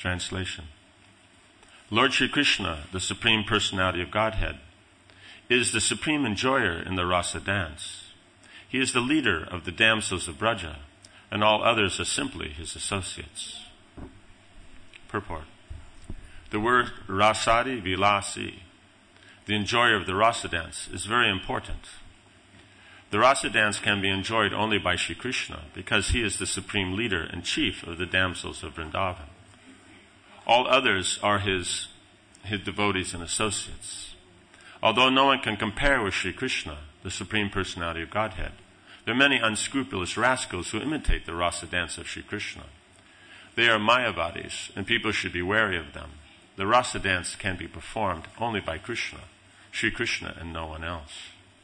Translation. Lord Shri Krishna, the Supreme Personality of Godhead, is the supreme enjoyer in the rasa dance. He is the leader of the damsels of Braja, and all others are simply his associates. Purport. The word rasadi vilasi, the enjoyer of the rasa dance, is very important. The rasa dance can be enjoyed only by Shri Krishna because he is the supreme leader and chief of the damsels of Vrindavan. All others are his devotees and associates. Although no one can compare with Shri Krishna, the Supreme Personality of Godhead, there are many unscrupulous rascals who imitate the rasa dance of Shri Krishna. They are Mayavadis, and people should be wary of them. The rasa dance can be performed only by Krishna, Shri Krishna, and no one else.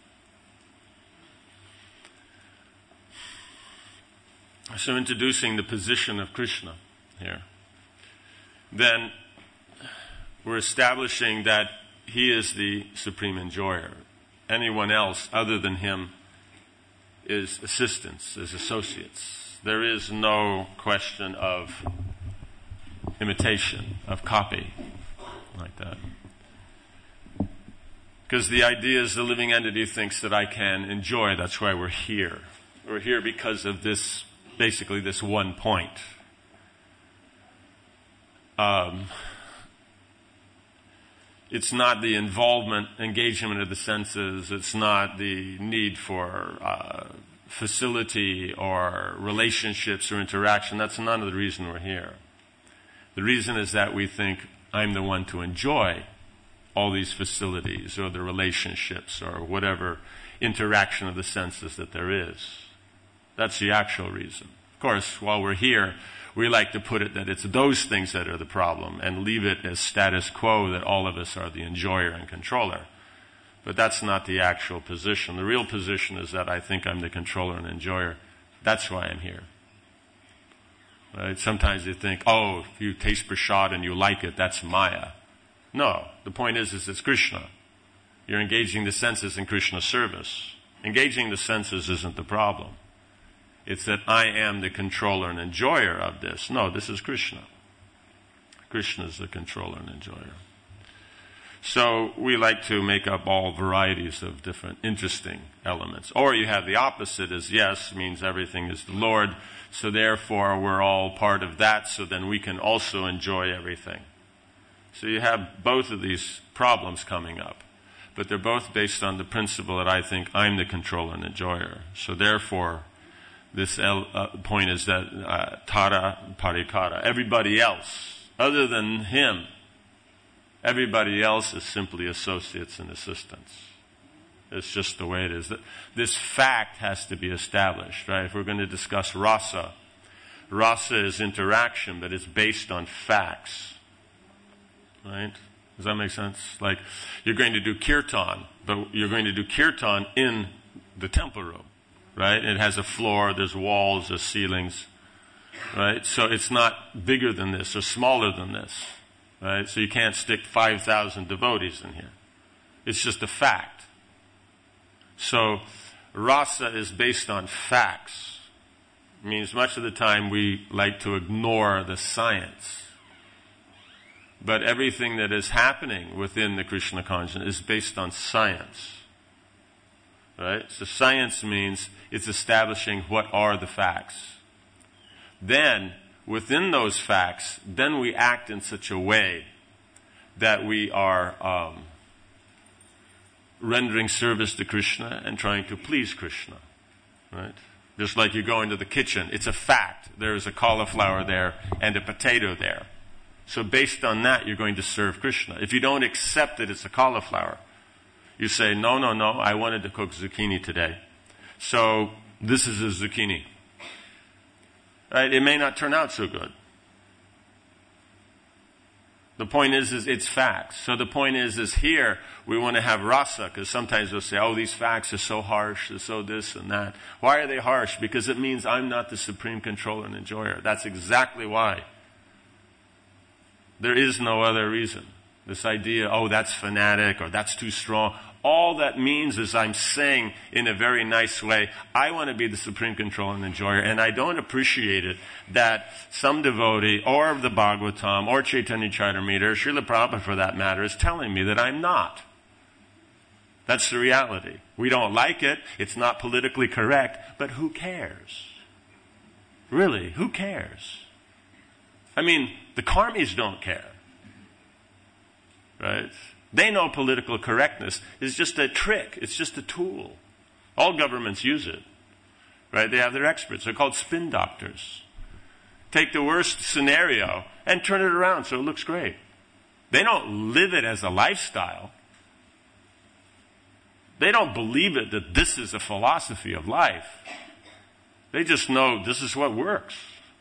So introducing the position of Krishna here, then we're establishing that he is the supreme enjoyer. Anyone else other than him is assistants, is associates. There is no question of imitation, of copy, like that. Because the idea is the living entity thinks that I can enjoy, that's why we're here. We're here because of this, basically this one point. It's not the involvement, engagement of the senses. It's not the need for facility or relationships or interaction. That's none of the reason we're here. The reason is that we think I'm the one to enjoy all these facilities or the relationships or whatever interaction of the senses that there is. That's the actual reason. Of course, while we're here, we like to put it that it's those things that are the problem and leave it as status quo that all of us are the enjoyer and controller. But that's not the actual position. The real position is that I think I'm the controller and enjoyer. That's why I'm here. Right? Sometimes you think, oh, if you taste prasad and you like it, that's Maya. No, the point is it's Krishna. You're engaging the senses in Krishna's service. Engaging the senses isn't the problem. It's that I am the controller and enjoyer of this. No, this is Krishna. Krishna is the controller and enjoyer. So we like to make up all varieties of different interesting elements. Or you have the opposite as yes means everything is the Lord, so therefore we're all part of that, so then we can also enjoy everything. So you have both of these problems coming up. But they're both based on the principle that I think I'm the controller and enjoyer. So therefore, this point is that Tara Parikara, everybody else, other than him, everybody else is simply associates and assistants. It's just the way it is. This fact has to be established, right? If we're going to discuss rasa, rasa is interaction, but it's based on facts, right? Does that make sense? Like, you're going to do kirtan, but you're going to do kirtan in the temple room. Right? It has a floor, there's walls, there's ceilings, right? So it's not bigger than this or smaller than this, right? So you can't stick 5,000 devotees in here. It's just a fact. So rasa is based on facts. It means much of the time we like to ignore the science. But everything that is happening within the Krishna consciousness is based on science. Right? So science means it's establishing what are the facts. Then, within those facts, then we act in such a way that we are rendering service to Krishna and trying to please Krishna. Right? Just like you go into the kitchen, it's a fact. There is a cauliflower there and a potato there. So based on that, you're going to serve Krishna. If you don't accept that it's a cauliflower, you say, no, I wanted to cook zucchini today. So this is a zucchini. Right? It may not turn out so good. The point is it's facts. So the point is here we want to have rasa, because sometimes we'll say, oh, these facts are so harsh, they're so this and that. Why are they harsh? Because it means I'm not the supreme controller and enjoyer. That's exactly why. There is no other reason. This idea, oh, that's fanatic or that's too strong. all that means is I'm saying in a very nice way, I want to be the supreme controller and enjoyer, and I don't appreciate it that some devotee, or the Bhagavatam, or Chaitanya Charitamrita, or Srila Prabhupada for that matter, is telling me that I'm not. That's the reality. We don't like it. It's not politically correct. But who cares? Really, who cares? I mean, the karmis don't care. Right? They know political correctness is just a trick. It's just a tool. All governments use it. Right? They have their experts. They're called spin doctors. Take the worst scenario and turn it around so it looks great. They don't live it as a lifestyle. They don't believe it that this is a philosophy of life. They just know this is what works.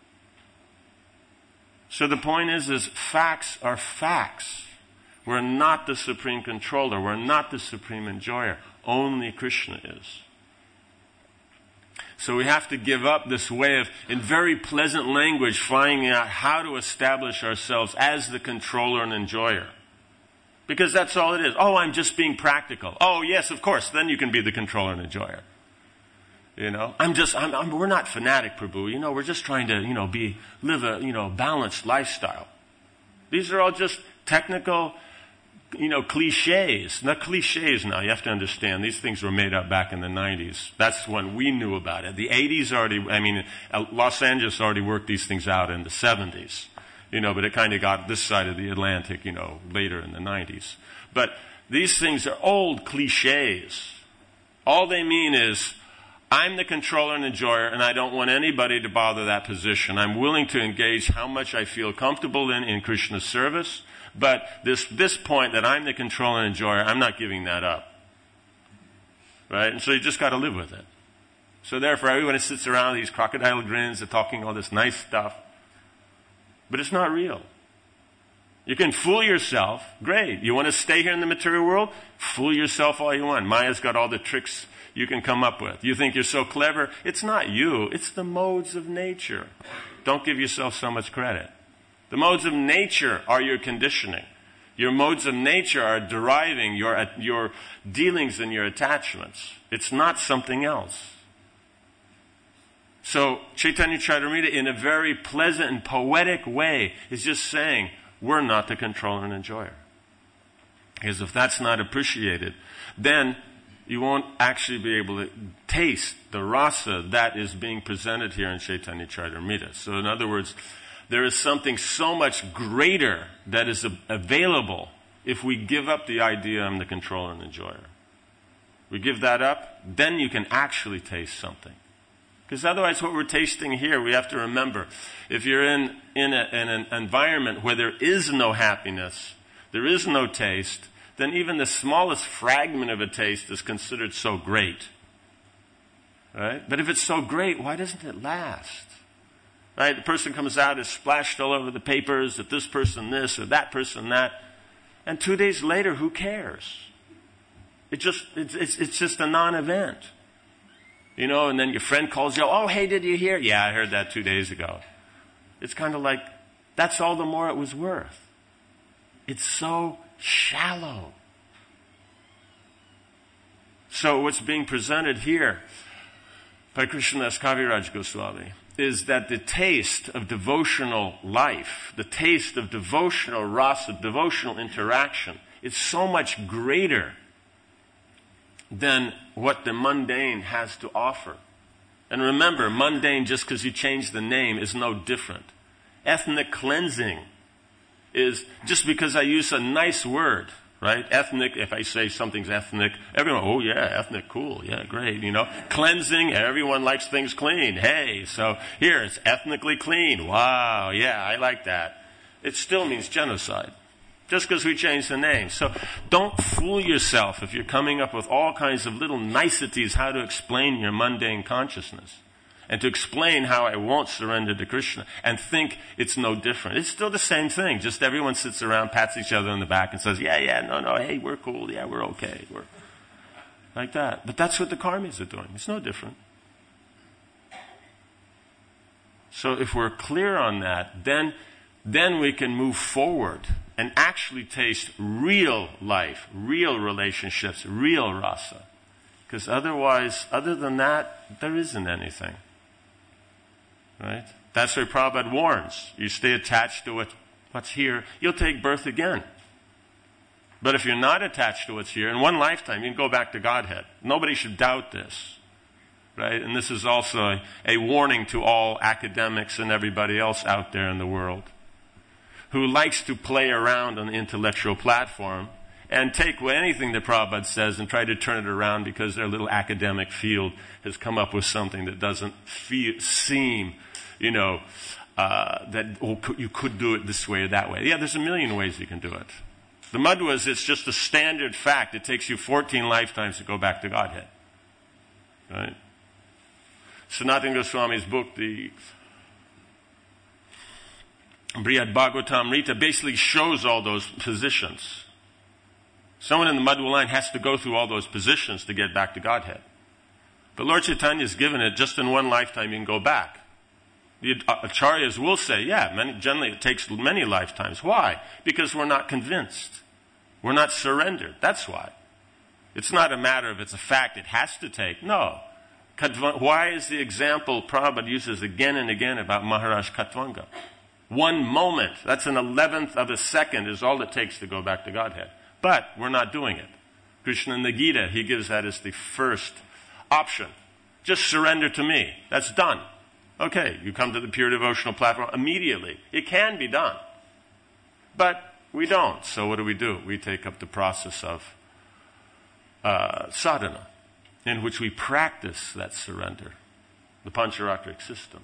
So the point is facts are facts. We're not the supreme controller. We're not the supreme enjoyer. Only Krishna is. So we have to give up this way of, in very pleasant language, finding out how to establish ourselves as the controller and enjoyer. Because that's all it is. Oh, I'm just being practical. Oh, yes, of course. Then you can be the controller and enjoyer. You know, we're not fanatic, Prabhu. You know, we're just trying to, live a, balanced lifestyle. These are all just technical, cliches. Not cliches now. You have to understand. These things were made up back in the 90s. That's when we knew about it. The 80s Los Angeles already worked these things out in the 70s. But it kind of got this side of the Atlantic, later in the 90s. But these things are old cliches. All they mean is, I'm the controller and enjoyer, and I don't want anybody to bother that position. I'm willing to engage how much I feel comfortable in Krishna's service, but this point that I'm the controller and enjoyer, I'm not giving that up. Right? And so you just got to live with it. So therefore, everyone sits around with these crocodile grins, they're talking all this nice stuff. But it's not real. You can fool yourself. Great. You want to stay here in the material world? Fool yourself all you want. Maya's got all the tricks you can come up with. You think you're so clever. It's not you. It's the modes of nature. Don't give yourself so much credit. The modes of nature are your conditioning. Your modes of nature are deriving your dealings and your attachments. It's not something else. So Chaitanya Charitamrita, in a very pleasant and poetic way, is just saying, we're not the controller and enjoyer. Because if that's not appreciated, then you won't actually be able to taste the rasa that is being presented here in Chaitanya Charitamrita. So in other words, there is something so much greater that is available if we give up the idea I'm the controller and enjoyer. We give that up, then you can actually taste something. Because otherwise what we're tasting here, we have to remember, if you're in an environment where there is no happiness, there is no taste, then even the smallest fragment of a taste is considered so great. Right? But if it's so great, why doesn't it last? Right? The person comes out, is splashed all over the papers, that this person this or that person that, and 2 days later, who cares? It's just a non-event. And then your friend calls you, oh, hey, did you hear? Yeah, I heard that 2 days ago. It's kind of like, that's all the more it was worth. It's so shallow. So what's being presented here by Krishnadas Kaviraj Goswami is that the taste of devotional life, the taste of devotional rasa, devotional interaction, is so much greater than what the mundane has to offer. And remember, mundane, just because you change the name, is no different. Ethnic cleansing is just because I use a nice word, right? Ethnic, if I say something's ethnic, everyone, oh yeah, ethnic, cool, yeah, great, Cleansing, everyone likes things clean. Hey, so here, it's ethnically clean. Wow, yeah, I like that. It still means genocide. Just because we changed the name. So don't fool yourself if you're coming up with all kinds of little niceties how to explain your mundane consciousness. And to explain how I won't surrender to Krishna and think it's no different. It's still the same thing. Just everyone sits around, pats each other on the back and says, yeah, no, hey, we're cool. Yeah, we're okay. We're like that. But that's what the karmis are doing. It's no different. So if we're clear on that, then we can move forward and actually taste real life, real relationships, real rasa. Because otherwise, other than that, there isn't anything. Right? That's why Prabhupada warns. You stay attached to what's here, you'll take birth again. But if you're not attached to what's here, in one lifetime, you can go back to Godhead. Nobody should doubt this. Right? And this is also a warning to all academics and everybody else out there in the world who likes to play around on the intellectual platform and take anything that Prabhupada says and try to turn it around because their little academic field has come up with something that doesn't seem, that you could do it this way or that way. Yeah, there's a million ways you can do it. The Madhwas, it's just a standard fact. It takes you 14 lifetimes to go back to Godhead. Right? Sanatana Goswami's book, the Brihad Bhagavatamrita, basically shows all those positions. Someone in the Madhva line has to go through all those positions to get back to Godhead. But Lord Chaitanya's given it just in one lifetime you can go back. The Acharyas will say, generally it takes many lifetimes. Why? Because we're not convinced. We're not surrendered. That's why. It's not a matter of it's a fact it has to take. No. Why is the example Prabhupada uses again and again about Maharaj Khatvanga? One moment, that's an 11th of a second, is all it takes to go back to Godhead. But we're not doing it. Krishna in the Gita, he gives that as the first option. Just surrender to me. That's done. Okay, you come to the pure devotional platform immediately. It can be done. But we don't. So what do? We take up the process of sadhana, in which we practice that surrender, the Pancharatric system.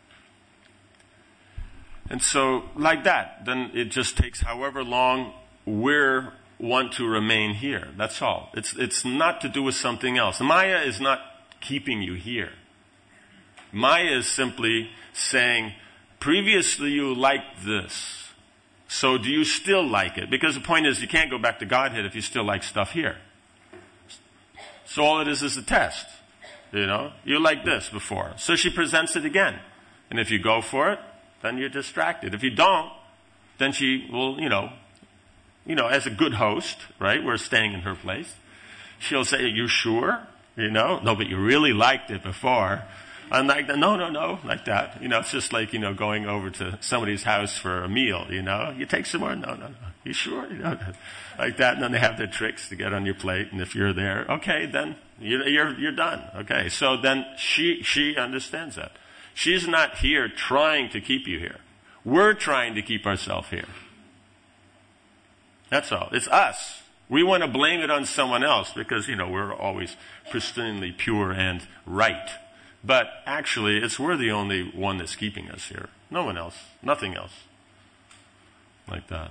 And so, like that, then it just takes however long we want to remain here. That's all. It's not to do with something else. Maya is not keeping you here. Maya is simply saying, previously you liked this, so do you still like it? Because the point is, you can't go back to Godhead if you still like stuff here. So all it is a test. You liked this before. So she presents it again. And if you go for it, then you're distracted. If you don't, then she will, as a good host, right? We're staying in her place. She'll say, are you sure? No, but you really liked it before. I'm like, no, like that. It's just like, going over to somebody's house for a meal, You take some more? No. You sure? Like that. And then they have their tricks to get on your plate. And if you're there, okay, then you're done. Okay. So then she understands that. She's not here trying to keep you here. We're trying to keep ourselves here. That's all. It's us. We want to blame it on someone else because, we're always pristinely pure and right. But actually, we're the only one that's keeping us here. No one else. Nothing else. Like that.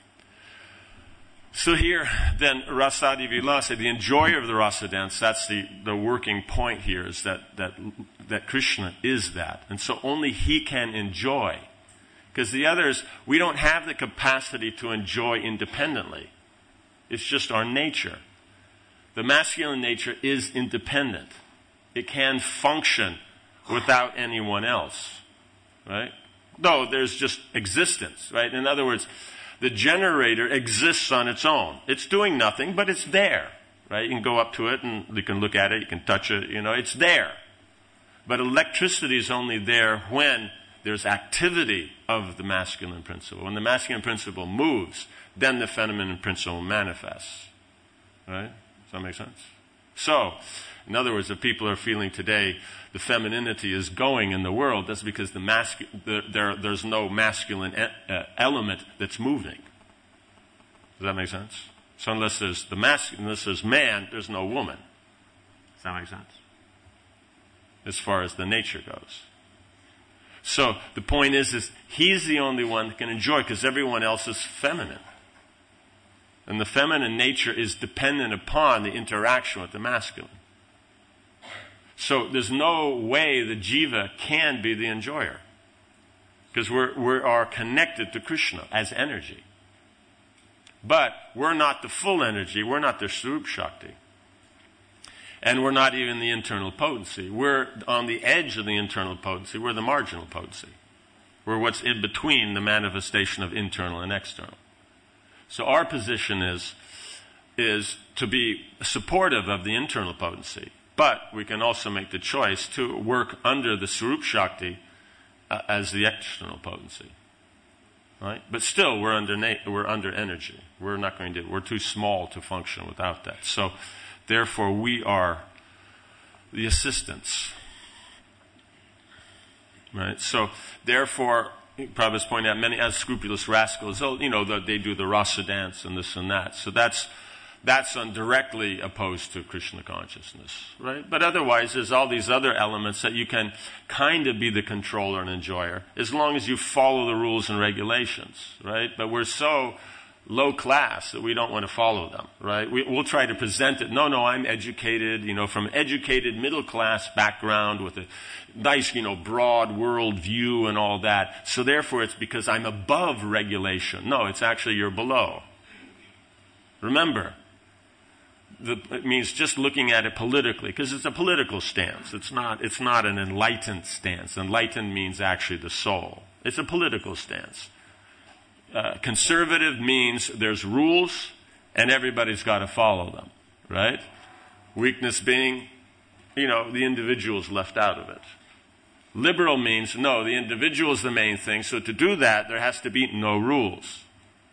So here, then, Rasadi Vilasa, the enjoyer of the rasa dance, that's the working point here, is that Krishna is that. And so only he can enjoy. Because the others, we don't have the capacity to enjoy independently. It's just our nature. The masculine nature is independent. It can function without anyone else, right? No, there's just existence, right? In other words, the generator exists on its own. It's doing nothing, but it's there, right? You can go up to it and you can look at it, you can touch it, it's there. But electricity is only there when there's activity of the masculine principle. When the masculine principle moves, then the feminine principle manifests, right? Does that make sense? So, in other words, if people are feeling today the femininity is going in the world, that's because there's no masculine element that's moving. Does that make sense? So unless there's unless there's man, there's no woman. Does that make sense? As far as the nature goes. So the point is he's the only one that can enjoy because everyone else is feminine. And the feminine nature is dependent upon the interaction with the masculine. So there's no way the jiva can be the enjoyer. Because we are connected to Krishna as energy. But we're not the full energy. We're not the Swarup Shakti. And we're not even the internal potency. We're on the edge of the internal potency. We're the marginal potency. We're what's in between the manifestation of internal and external. So our position is to be supportive of the internal potency. But we can also make the choice to work under the Swarup Shakti as the external potency. Right? But still, we're under energy. We're too small to function without that. So, therefore, we are the assistants. Right? So, therefore, Prabhupada's pointing out many unscrupulous rascals, they do the rasa dance and this and that. So that's directly opposed to Krishna consciousness, right? But otherwise, there's all these other elements that you can kind of be the controller and enjoyer, as long as you follow the rules and regulations, right? But we're so low class that we don't want to follow them, right? We'll try to present it. No, I'm educated, from educated middle class background with a nice, broad world view and all that. So therefore, it's because I'm above regulation. No, it's actually you're below. Remember, it means just looking at it politically, because it's a political stance. It's not an enlightened stance. Enlightened means actually the soul. It's a political stance. Conservative means there's rules and everybody's got to follow them, right? Weakness being, the individual's left out of it. Liberal means, no, the individual is the main thing, so to do that, there has to be no rules.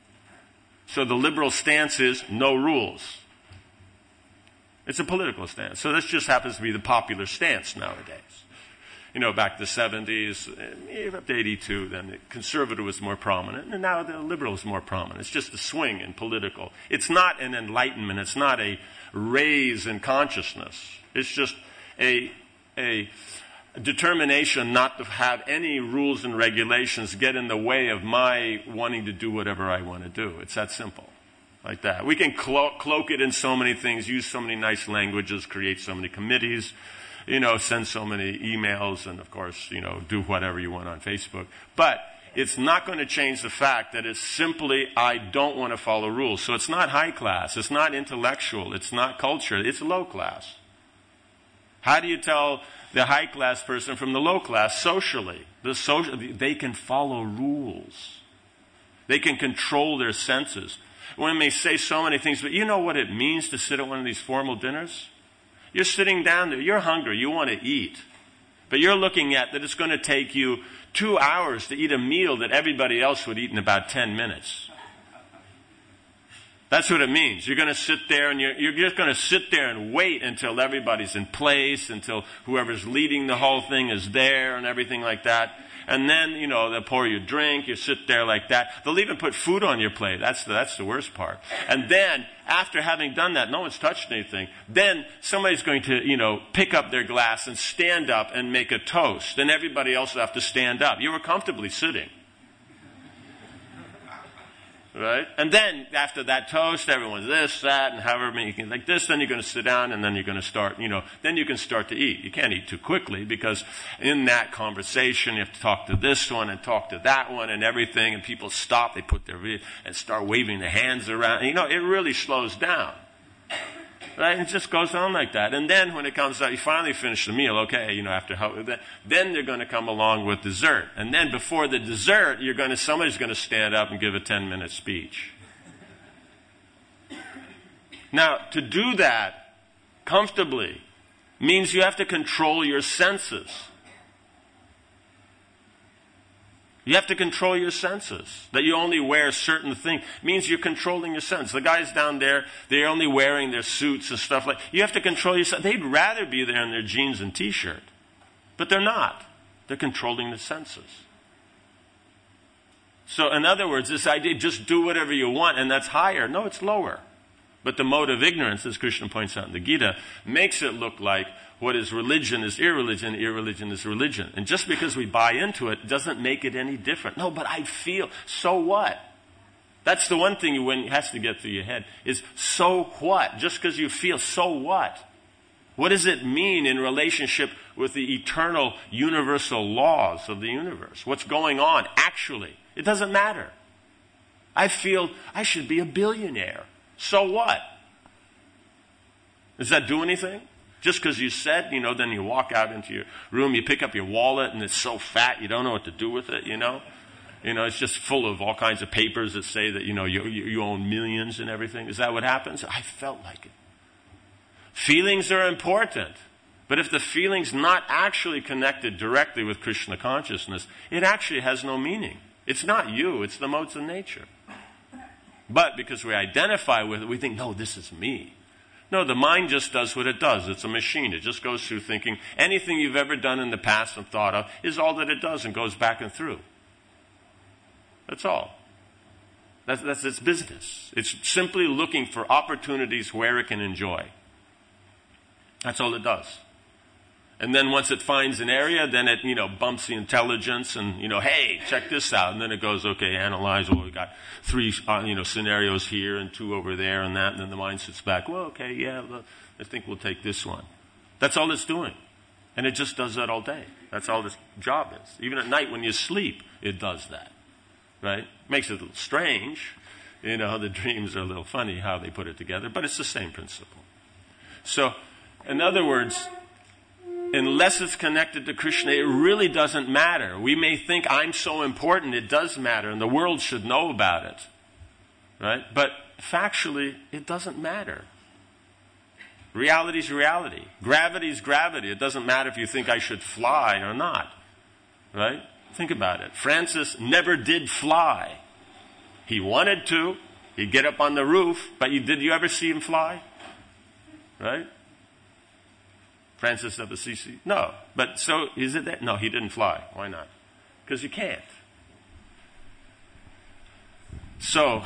So the liberal stance is no rules. It's a political stance. So this just happens to be the popular stance nowadays. Back to the 70s, up to 82, then the conservative was more prominent, and now the liberal is more prominent. It's just a swing in political. It's not an enlightenment. It's not a raise in consciousness. It's just a determination not to have any rules and regulations get in the way of my wanting to do whatever I want to do. It's that simple. Like that. We can cloak it in so many things, use so many nice languages, create so many committees, send so many emails, and of course, do whatever you want on Facebook. But it's not going to change the fact that it's simply, I don't want to follow rules. So it's not high class, it's not intellectual, it's not culture, it's low class. How do you tell the high class person from the low class socially? They can follow rules. They can control their senses. One may say so many things, but you know what it means to sit at one of these formal dinners? You're sitting down there, you're hungry, you want to eat. But you're looking at that it's going to take you 2 hours to eat a meal that everybody else would eat in about 10 minutes. That's what it means. You're going to sit there and you're just going to sit there and wait until everybody's in place, until whoever's leading the whole thing is there and everything like that. And then, they'll pour you a drink, you sit there like that. They'll even put food on your plate. That's the worst part. And then, after having done that, no one's touched anything. Then somebody's going to, pick up their glass and stand up and make a toast. And everybody else will have to stand up. You were comfortably sitting. Right? And then, after that toast, everyone's this, that, and however many, like this, then you're going to sit down, and then you're going to start, then you can start to eat. You can't eat too quickly, because in that conversation, you have to talk to this one, and talk to that one, and everything, and people stop, they put and start waving their hands around. It really slows down. Right? It just goes on like that. And then when it comes out, you finally finish the meal, okay, then they're going to come along with dessert. And then before the dessert, somebody's going to stand up and give a 10-minute speech. Now, to do that comfortably means you have to control your senses. You have to control your senses. That you only wear certain things means you're controlling your senses. The guys down there, they're only wearing their suits and stuff like that. You have to control your senses. They'd rather be there in their jeans and t-shirt. But they're not. They're controlling the senses. So in other words, this idea, just do whatever you want, and that's higher. No, it's lower. But the mode of ignorance, as Krishna points out in the Gita, makes it look like what is religion is irreligion, irreligion is religion. And just because we buy into it doesn't make it any different. No, but I feel, so what? That's the one thing has to get through your head, is so what? Just because you feel, so what? What does it mean in relationship with the eternal universal laws of the universe? What's going on actually? It doesn't matter. I feel I should be a billionaire. So what? Does that do anything? Just because you said, then you walk out into your room, you pick up your wallet, and it's so fat you don't know what to do with it, It's just full of all kinds of papers that say that, you own millions and everything. Is that what happens? I felt like it. Feelings are important. But if the feeling's not actually connected directly with Krishna consciousness, it actually has no meaning. It's not you, it's the modes of nature. But because we identify with it, we think, no, this is me. No, the mind just does what it does. It's a machine. It just goes through thinking anything you've ever done in the past and thought of is all that it does and goes back and through. That's all. That's its business. It's simply looking for opportunities where it can enjoy. That's all it does. And then once it finds an area, then it, bumps the intelligence and, hey, check this out. And then it goes, okay, analyze. Well, we got 3, scenarios here and 2 over there and that. And then the mind sits back. Well, okay, yeah, I think we'll take this one. That's all it's doing. And it just does that all day. That's all its job is. Even at night when you sleep, it does that. Right? Makes it a little strange. The dreams are a little funny how they put it together. But it's the same principle. So, in other words, unless it's connected to Krishna, it really doesn't matter. We may think I'm so important, it does matter, and the world should know about it. Right? But factually, it doesn't matter. Reality's reality. Gravity's gravity. It doesn't matter if you think I should fly or not. Right? Think about it. Francis never did fly. He wanted to. He'd get up on the roof, but did you ever see him fly? Right? Francis of Assisi? No. But so, is it that? No, he didn't fly. Why not? Because you can't. So,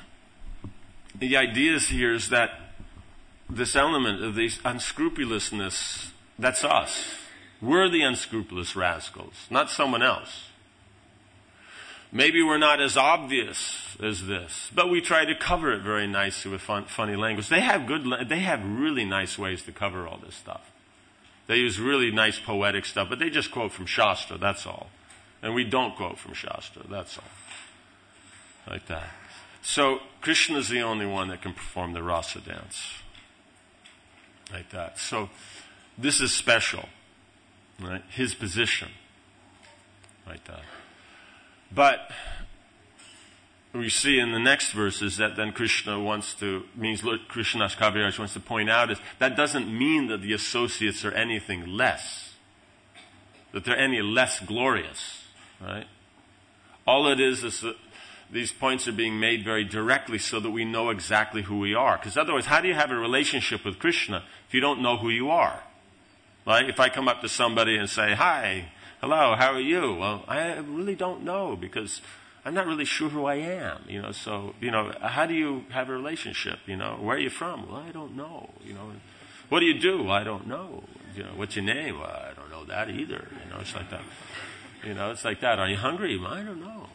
the idea here is that this element of this unscrupulousness, that's us. We're the unscrupulous rascals, not someone else. Maybe we're not as obvious as this, but we try to cover it very nicely with funny language. They have really nice ways to cover all this stuff. They use really nice poetic stuff, but they just quote from Shastra, that's all. And we don't quote from Shastra, that's all. Like that. So, Krishna's the only one that can perform the rasa dance. Like that. So, this is special. Right? His position. Like that. But, we see in the next verses that then Krishna's Kaviraj wants to point out is that doesn't mean that the associates are anything less. That they're any less glorious. Right? All it is that these points are being made very directly so that we know exactly who we are. Because otherwise, how do you have a relationship with Krishna if you don't know who you are? Right? If I come up to somebody and say, hi, hello, how are you? Well, I really don't know because I'm not really sure who I am, so, how do you have a relationship, where are you from? Well, I don't know, what do you do? I don't know, what's your name? Well, I don't know that either, it's like that, it's like that. Are you hungry? Well, I don't know,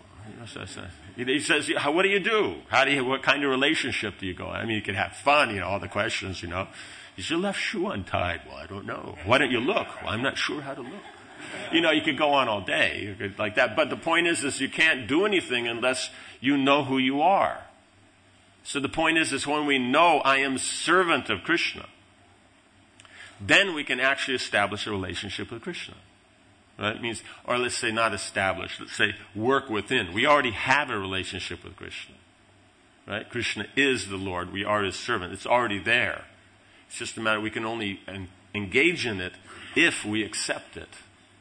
he says, what do you do? What kind of relationship do you go? I mean, you can have fun, all the questions, is your left shoe untied? Well, I don't know. Why don't you look? Well, I'm not sure how to look. You could go on all day like that. But the point is you can't do anything unless you know who you are. So the point is when we know I am servant of Krishna, then we can actually establish a relationship with Krishna. Right? It means, or let's say not establish, let's say work within. We already have a relationship with Krishna. Right? Krishna is the Lord. We are His servant. It's already there. It's just a matter we can only engage in it if we accept it.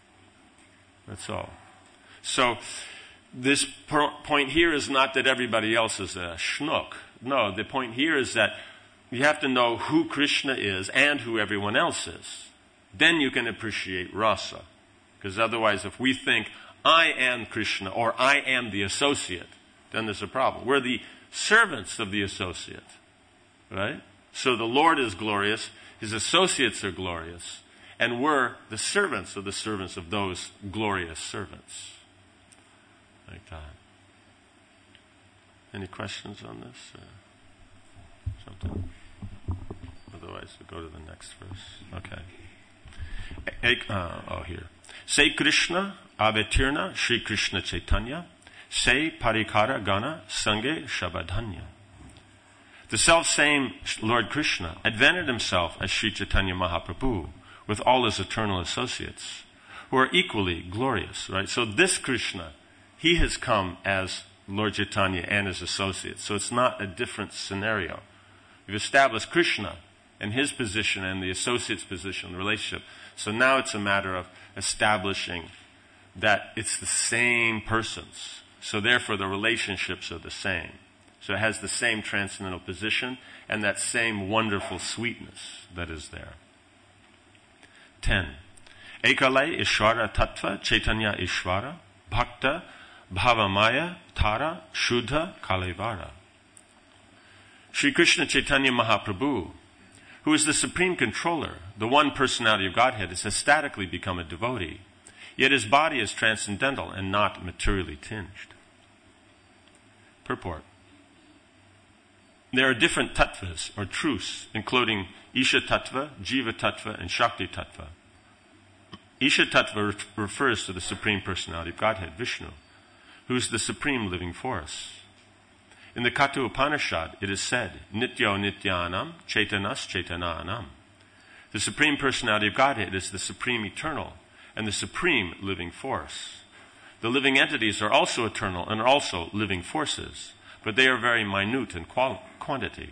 That's all. So, this point here is not that everybody else is a schnook. No, the point here is that you have to know who Krishna is and who everyone else is. Then you can appreciate rasa. Because otherwise, if we think, I am Krishna or I am the associate, then there's a problem. We're the servants of the associate. Right? So the Lord is glorious, His associates are glorious. And we're the servants of those glorious servants. Like that. Any questions on this? Something? Otherwise, we'll go to the next verse. Okay. Here. Say Krishna avetirna Shri Krishna Chaitanya. Say Parikara Gana Sange Shabadhanya. The self-same Lord Krishna advented himself as Sri Chaitanya Mahaprabhu with all his eternal associates, who are equally glorious, right? So this Krishna He has come as Lord Chaitanya and his associates. So it's not a different scenario. We've established Krishna and his position and the associate's position, the relationship. So now it's a matter of establishing that it's the same persons. So therefore the relationships are the same. So it has the same transcendental position and that same wonderful sweetness that is there. 10. Ekale Ishvara Tattva Chaitanya Ishvara Bhakta Bhavamaya Tara Shuddha Kalevara. Sri Krishna Chaitanya Mahaprabhu, who is the supreme controller, the one personality of Godhead, has ecstatically become a devotee. Yet his body is transcendental and not materially tinged. Purport. There are different tattvas or truths, including Isha Tattva, Jiva Tattva, and Shakti Tattva. Isha Tattva refers to the Supreme Personality of Godhead, Vishnu, who is the supreme living force. In the Katha Upanishad, it is said, Nityo Nityanam, Chaitanas Chaitananam. The Supreme Personality of Godhead is the supreme eternal and the supreme living force. The living entities are also eternal and are also living forces, but they are very minute in quantity.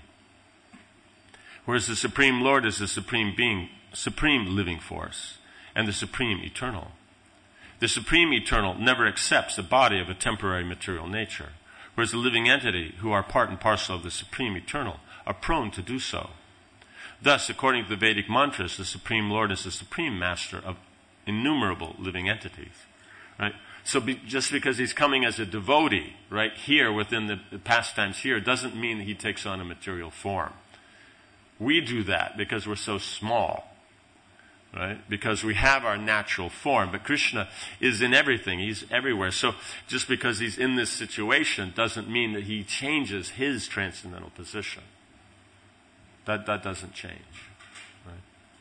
Whereas the Supreme Lord is the supreme being, supreme living force, and the supreme eternal. The supreme eternal never accepts a body of a temporary material nature, whereas the living entity, who are part and parcel of the supreme eternal, are prone to do so. Thus, according to the Vedic mantras, the Supreme Lord is the supreme master of innumerable living entities. Right? So just because he's coming as a devotee, right, here within the pastimes here, doesn't mean that he takes on a material form. We do that because we're so small, right? Because we have our natural form. But Krishna is in everything. He's everywhere. So just because he's in this situation doesn't mean that he changes his transcendental position. That doesn't change. Right?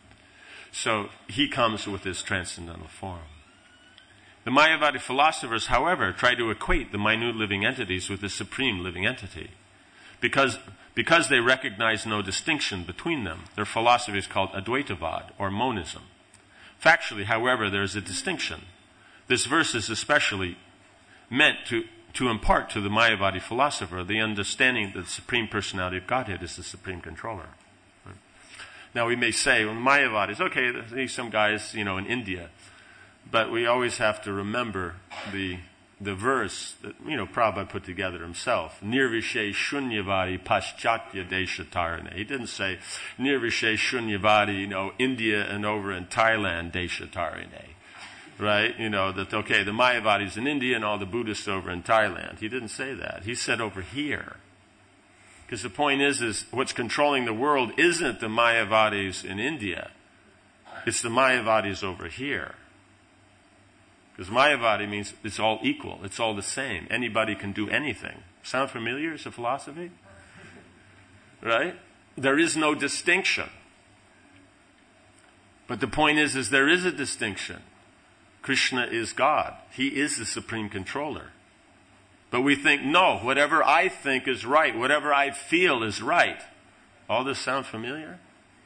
So he comes with his transcendental form. The Mayavadi philosophers, however, try to equate the minute living entities with the supreme living entity. Because they recognize no distinction between them, their philosophy is called Advaitavad, or monism. Factually, however, there is a distinction. This verse is especially meant to impart to the Mayavadi philosopher the understanding that the Supreme Personality of Godhead is the supreme controller. Right? Now we may say, well, Mayavadis, okay, there's some guys, in India. But we always have to remember the verse that, Prabhupada put together himself. Nirvishe Shunyavadi Paschatya Deshatarane. He didn't say Nirvishe Shunyavadi, India and over in Thailand Deshatarane. Right? That, okay, the Mayavadis in India and all the Buddhists over in Thailand. He didn't say that. He said over here. Because the point is what's controlling the world isn't the Mayavadis in India. It's the Mayavadis over here. Because Mayavadi means it's all equal. It's all the same. Anybody can do anything. Sound familiar as a philosophy? Right? There is no distinction. But the point is there is a distinction. Krishna is God. He is the supreme controller. But we think, no, whatever I think is right, whatever I feel is right. All this sound familiar?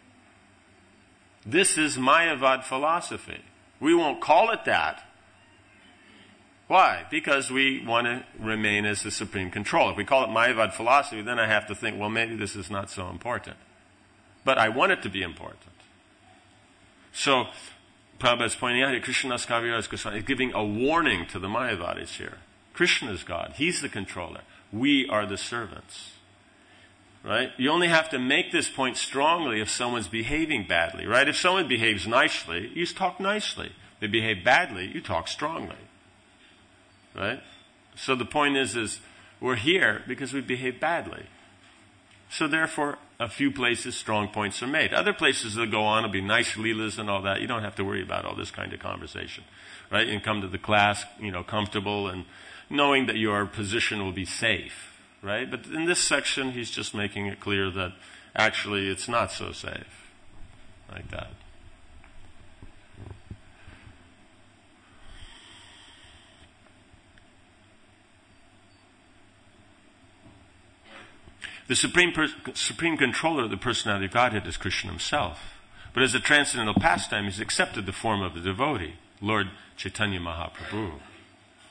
This is Mayavad philosophy. We won't call it that. Why? Because we want to remain as the supreme controller. If we call it Mayavad philosophy, then I have to think, well, maybe this is not so important. But I want it to be important. So, Prabhupada is pointing out here, Krishna's Kavira is Krishna, is giving a warning to the Mayavadis here. Krishna is God. He's the controller. We are the servants. Right? You only have to make this point strongly if someone's behaving badly. Right? If someone behaves nicely, you talk nicely. If they behave badly, you talk strongly. Right? So the point is we're here because we behave badly. So therefore, a few places strong points are made. Other places that go on will be nice leelas and all that. You don't have to worry about all this kind of conversation. Right? You can come to the class, comfortable and knowing that your position will be safe. Right? But in this section, he's just making it clear that actually it's not so safe. Like that. The supreme controller of the personality of Godhead is Krishna himself. But as a transcendental pastime, he's accepted the form of the devotee, Lord Chaitanya Mahaprabhu.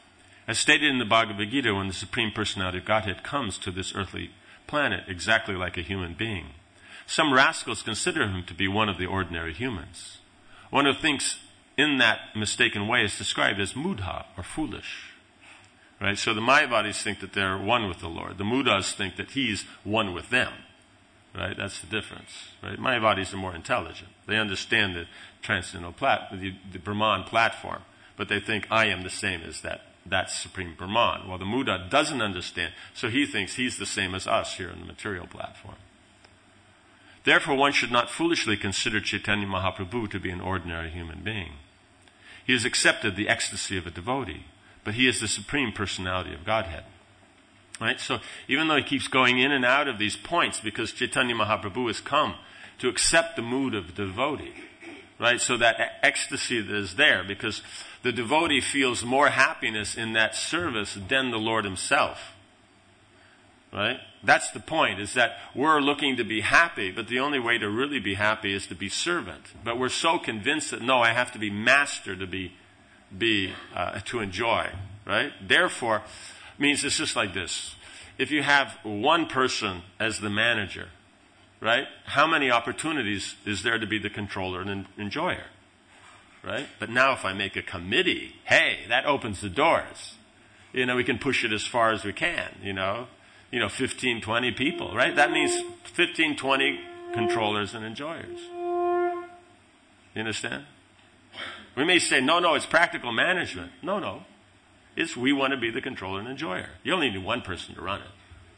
As stated in the Bhagavad Gita, when the Supreme Personality of Godhead comes to this earthly planet exactly like a human being, some rascals consider him to be one of the ordinary humans. One who thinks in that mistaken way is described as mudha, or foolish. Right? So the Mayavadis think that they're one with the Lord. The Mudas think that he's one with them. Right? That's the difference. Right? Mayavadis are more intelligent. They understand the transcendental the Brahman platform, but they think I am the same as that's Supreme Brahman. Well, the Muda doesn't understand, so he thinks he's the same as us here on the material platform. Therefore, one should not foolishly consider Chaitanya Mahaprabhu to be an ordinary human being. He has accepted the ecstasy of a devotee, but he is the Supreme Personality of Godhead. Right? So even though he keeps going in and out of these points, because Chaitanya Mahaprabhu has come to accept the mood of the devotee, right? So that ecstasy that is there, because the devotee feels more happiness in that service than the Lord himself. Right? That's the point, is that we're looking to be happy, but the only way to really be happy is to be servant. But we're so convinced that, no, I have to be master to to enjoy. Right? Therefore, means it's just like this. If you have one person as the manager, right? How many opportunities is there to be the controller and enjoyer? Right? But now if I make a committee, hey, that opens the doors. We can push it as far as we can, 15, 20 people, right? That means 15, 20 controllers and enjoyers. You understand? We may say, no, it's practical management. No. It's we want to be the controller and enjoyer. You only need one person to run it.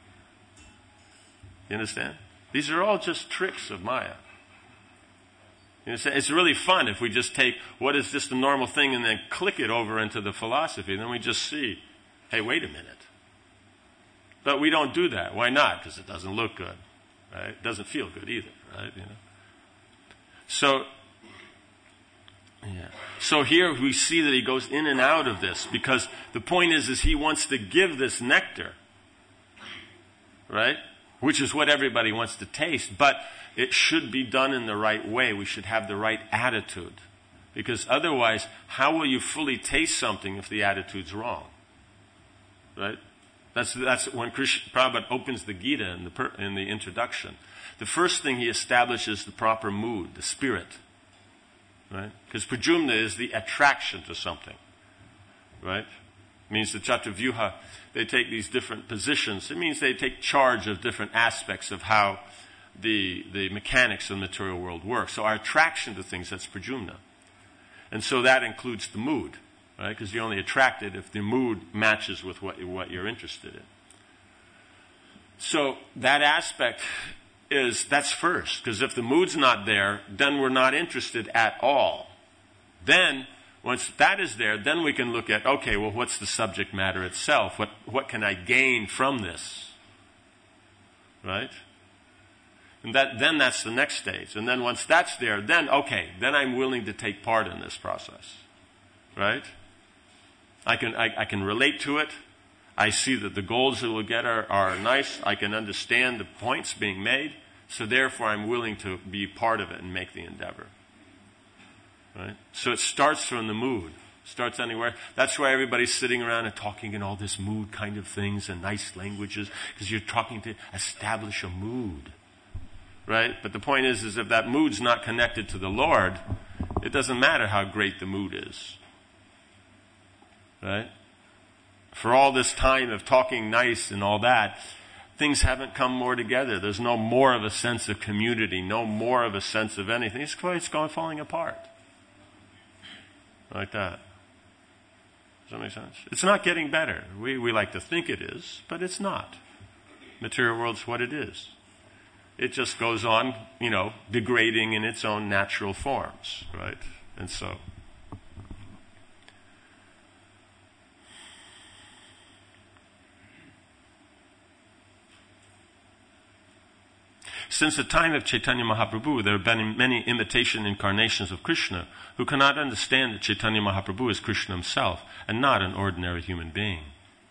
You understand? These are all just tricks of Maya. You understand? It's really fun if we just take what is just a normal thing and then click it over into the philosophy. Then we just see, hey, wait a minute. But we don't do that. Why not? Because it doesn't look good. Right? It doesn't feel good either. Right? So here we see that he goes in and out of this, because the point is he wants to give this nectar, right? Which is what everybody wants to taste, but it should be done in the right way. We should have the right attitude, because otherwise, how will you fully taste something if the attitude's wrong? Right? That's when Prabhupada opens the Gita in the introduction. The first thing he establishes the proper mood, the spirit. Right? Because prajumna is the attraction to something. Right? It means the Chatuvyuha, they take these different positions. It means they take charge of different aspects of how the mechanics of the material world work. So our attraction to things, that's prajumna. And so that includes the mood. Right? Because you're only attracted if the mood matches with what you're interested in. So that aspect that's first, because if the mood's not there, then we're not interested at all. Then, once that is there, then we can look at, okay, well, what's the subject matter itself? What can I gain from this? Right? And then that's the next stage. And then once that's there, then I'm willing to take part in this process. Right? I can relate to it. I see that the goals that we'll get are nice. I can understand the points being made. So therefore, I'm willing to be part of it and make the endeavor. Right? So it starts from the mood. Starts anywhere. That's why everybody's sitting around and talking in all this mood kind of things and nice languages, because you're talking to establish a mood. Right? But the point is if that mood's not connected to the Lord, it doesn't matter how great the mood is. Right? For all this time of talking nice and all that, things haven't come more together. There's no more of a sense of community, no more of a sense of anything. It's going falling apart. Like that. Does that make sense? It's not getting better. We like to think it is, but it's not. Material world's what it is. It just goes on, degrading in its own natural forms, right? And so since the time of Chaitanya Mahaprabhu, there have been many imitation incarnations of Krishna who cannot understand that Chaitanya Mahaprabhu is Krishna himself and not an ordinary human being.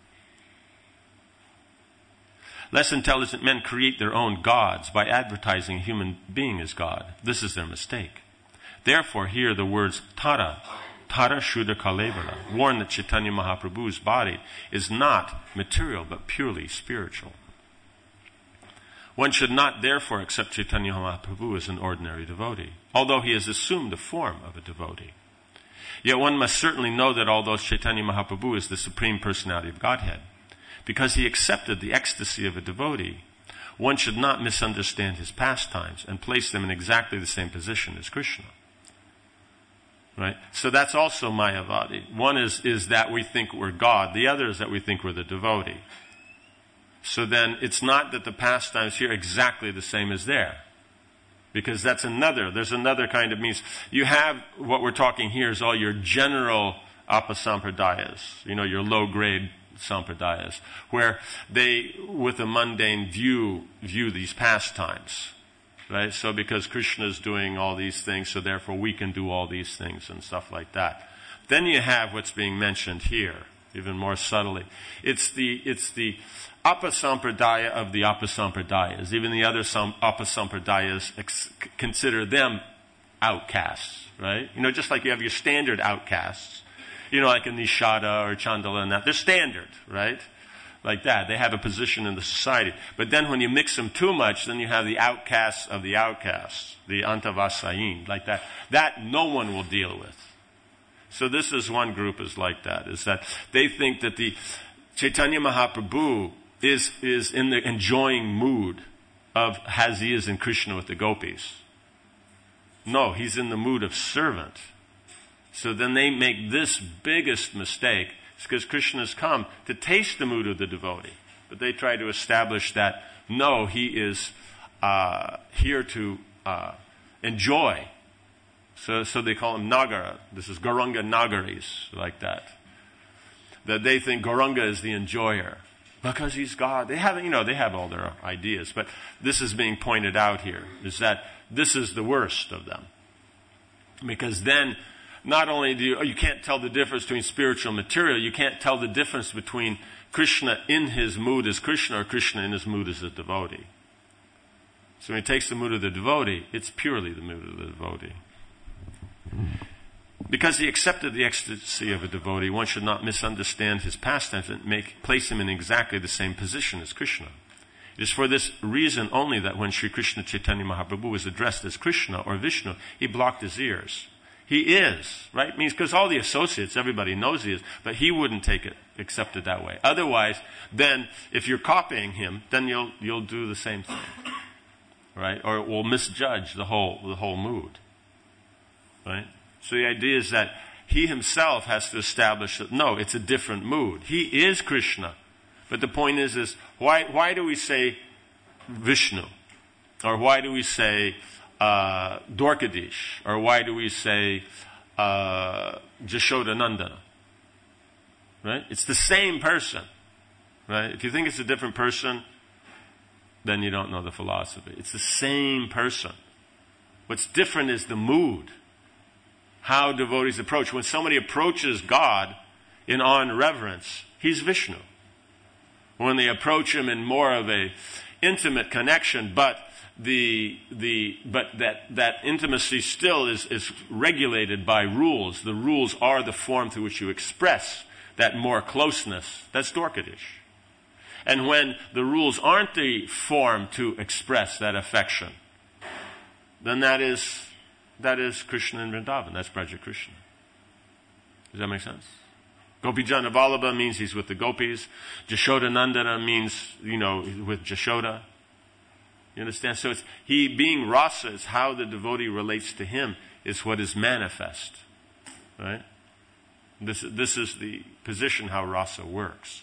Less intelligent men create their own gods by advertising a human being as God. This is their mistake. Therefore, here the words tara, Tara Shuddha Kalevala, warned that Chaitanya Mahaprabhu's body is not material but purely spiritual. One should not therefore accept Chaitanya Mahaprabhu as an ordinary devotee, although he has assumed the form of a devotee. Yet one must certainly know that although Chaitanya Mahaprabhu is the Supreme Personality of Godhead, because he accepted the ecstasy of a devotee, one should not misunderstand his pastimes and place them in exactly the same position as Krishna. Right? So that's also Mayavadi. One is that we think we're God. The other is that we think we're the devotee. So then it's not that the pastimes here are exactly the same as there. Because there's another kind of means. You have, what we're talking here is all your general apasampradayas, your low-grade sampradayas, where they, with a mundane view these pastimes. Right? So because Krishna is doing all these things, so therefore we can do all these things and stuff like that. Then you have what's being mentioned here, even more subtly. It's the apasampradaya of the apasampradayas. Even the other apasampradayas consider them outcasts, right? Just like you have your standard outcasts, like a Nishada or Chandala and that. They're standard, right? Like that. They have a position in the society. But then when you mix them too much, then you have the outcasts of the outcasts, the Antavasayin, like that. That no one will deal with. So this is one group is like that, is that they think that the Chaitanya Mahaprabhu is in the enjoying mood of as he is in Krishna with the gopis. No, he's in the mood of servant. So then they make this biggest mistake. It's because Krishna has come to taste the mood of the devotee. But they try to establish that, no, he is here to enjoy. So they call him Nagara. This is Gauranga Nagaris, like that. That they think Gauranga is the enjoyer. Because he's God. They have all their ideas. But this is being pointed out here, is that this is the worst of them. Because then, not only you can't tell the difference between spiritual and material, you can't tell the difference between Krishna in his mood as Krishna or Krishna in his mood as a devotee. So when he takes the mood of the devotee, it's purely the mood of the devotee. Because he accepted the ecstasy of a devotee, one should not misunderstand his pastimes and place him in exactly the same position as Krishna. It is for this reason only that when Sri Krishna Chaitanya Mahaprabhu was addressed as Krishna or Vishnu, he blocked his ears. He is, right? Means because all the associates, everybody knows he is, but he wouldn't accept it that way. Otherwise, then if you're copying him, then you'll do the same thing, right? Or it will misjudge the whole mood, right? So the idea is that he himself has to establish that no, it's a different mood. He is Krishna, but the point is why do we say Vishnu, or why do we say Dwarkadish, or why do we say Jashodanandana? Right? It's the same person. Right? If you think it's a different person, then you don't know the philosophy. It's the same person. What's different is the mood. How devotees approach. When somebody approaches God in awe and reverence, he's Vishnu. When they approach him in more of a intimate connection, but that intimacy still is regulated by rules. The rules are the form through which you express that more closeness. That's Dwarkadish. And when the rules aren't the form to express that affection, then that is Krishna in Vrindavan. That's Braja Krishna. Does that make sense? Gopijana Vallabha means he's with the gopis. Jashodanandana means, with Jashoda. You understand? So it's he being rasa is how the devotee relates to him is what is manifest. Right? This is the position how rasa works.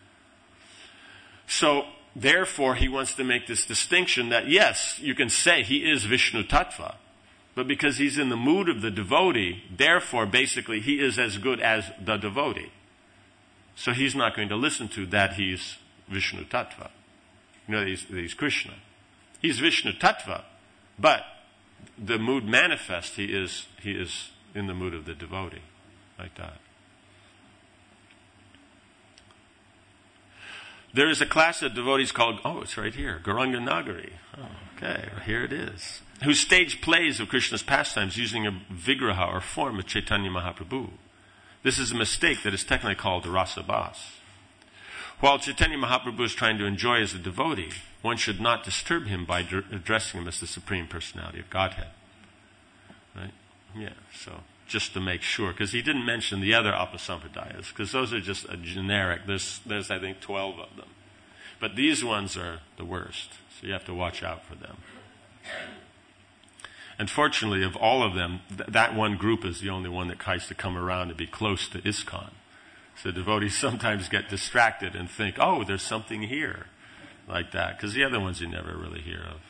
So therefore he wants to make this distinction that yes, you can say he is Vishnu Tattva, but because he's in the mood of the devotee, therefore basically he is as good as the devotee. So he's not going to listen to that he's Vishnu Tattva. He's Krishna. He's Vishnu Tattva, but the mood manifest, he is in the mood of the devotee, like that. There is a class of devotees called, it's right here, Gauranga Nagari. Oh, okay, here it is. Who stage plays of Krishna's pastimes using a vigraha or form of Chaitanya Mahaprabhu. This is a mistake that is technically called the rasa bas. While Chaitanya Mahaprabhu is trying to enjoy as a devotee, one should not disturb him by addressing him as the Supreme Personality of Godhead. Right? Yeah, so just to make sure, because he didn't mention the other apasampradayas, because those are just a generic. There's I think 12 of them. But these ones are the worst, so you have to watch out for them. Unfortunately, of all of them, that one group is the only one that tries to come around and be close to ISKCON. So devotees sometimes get distracted and think, there's something here, like that, because the other ones you never really hear of.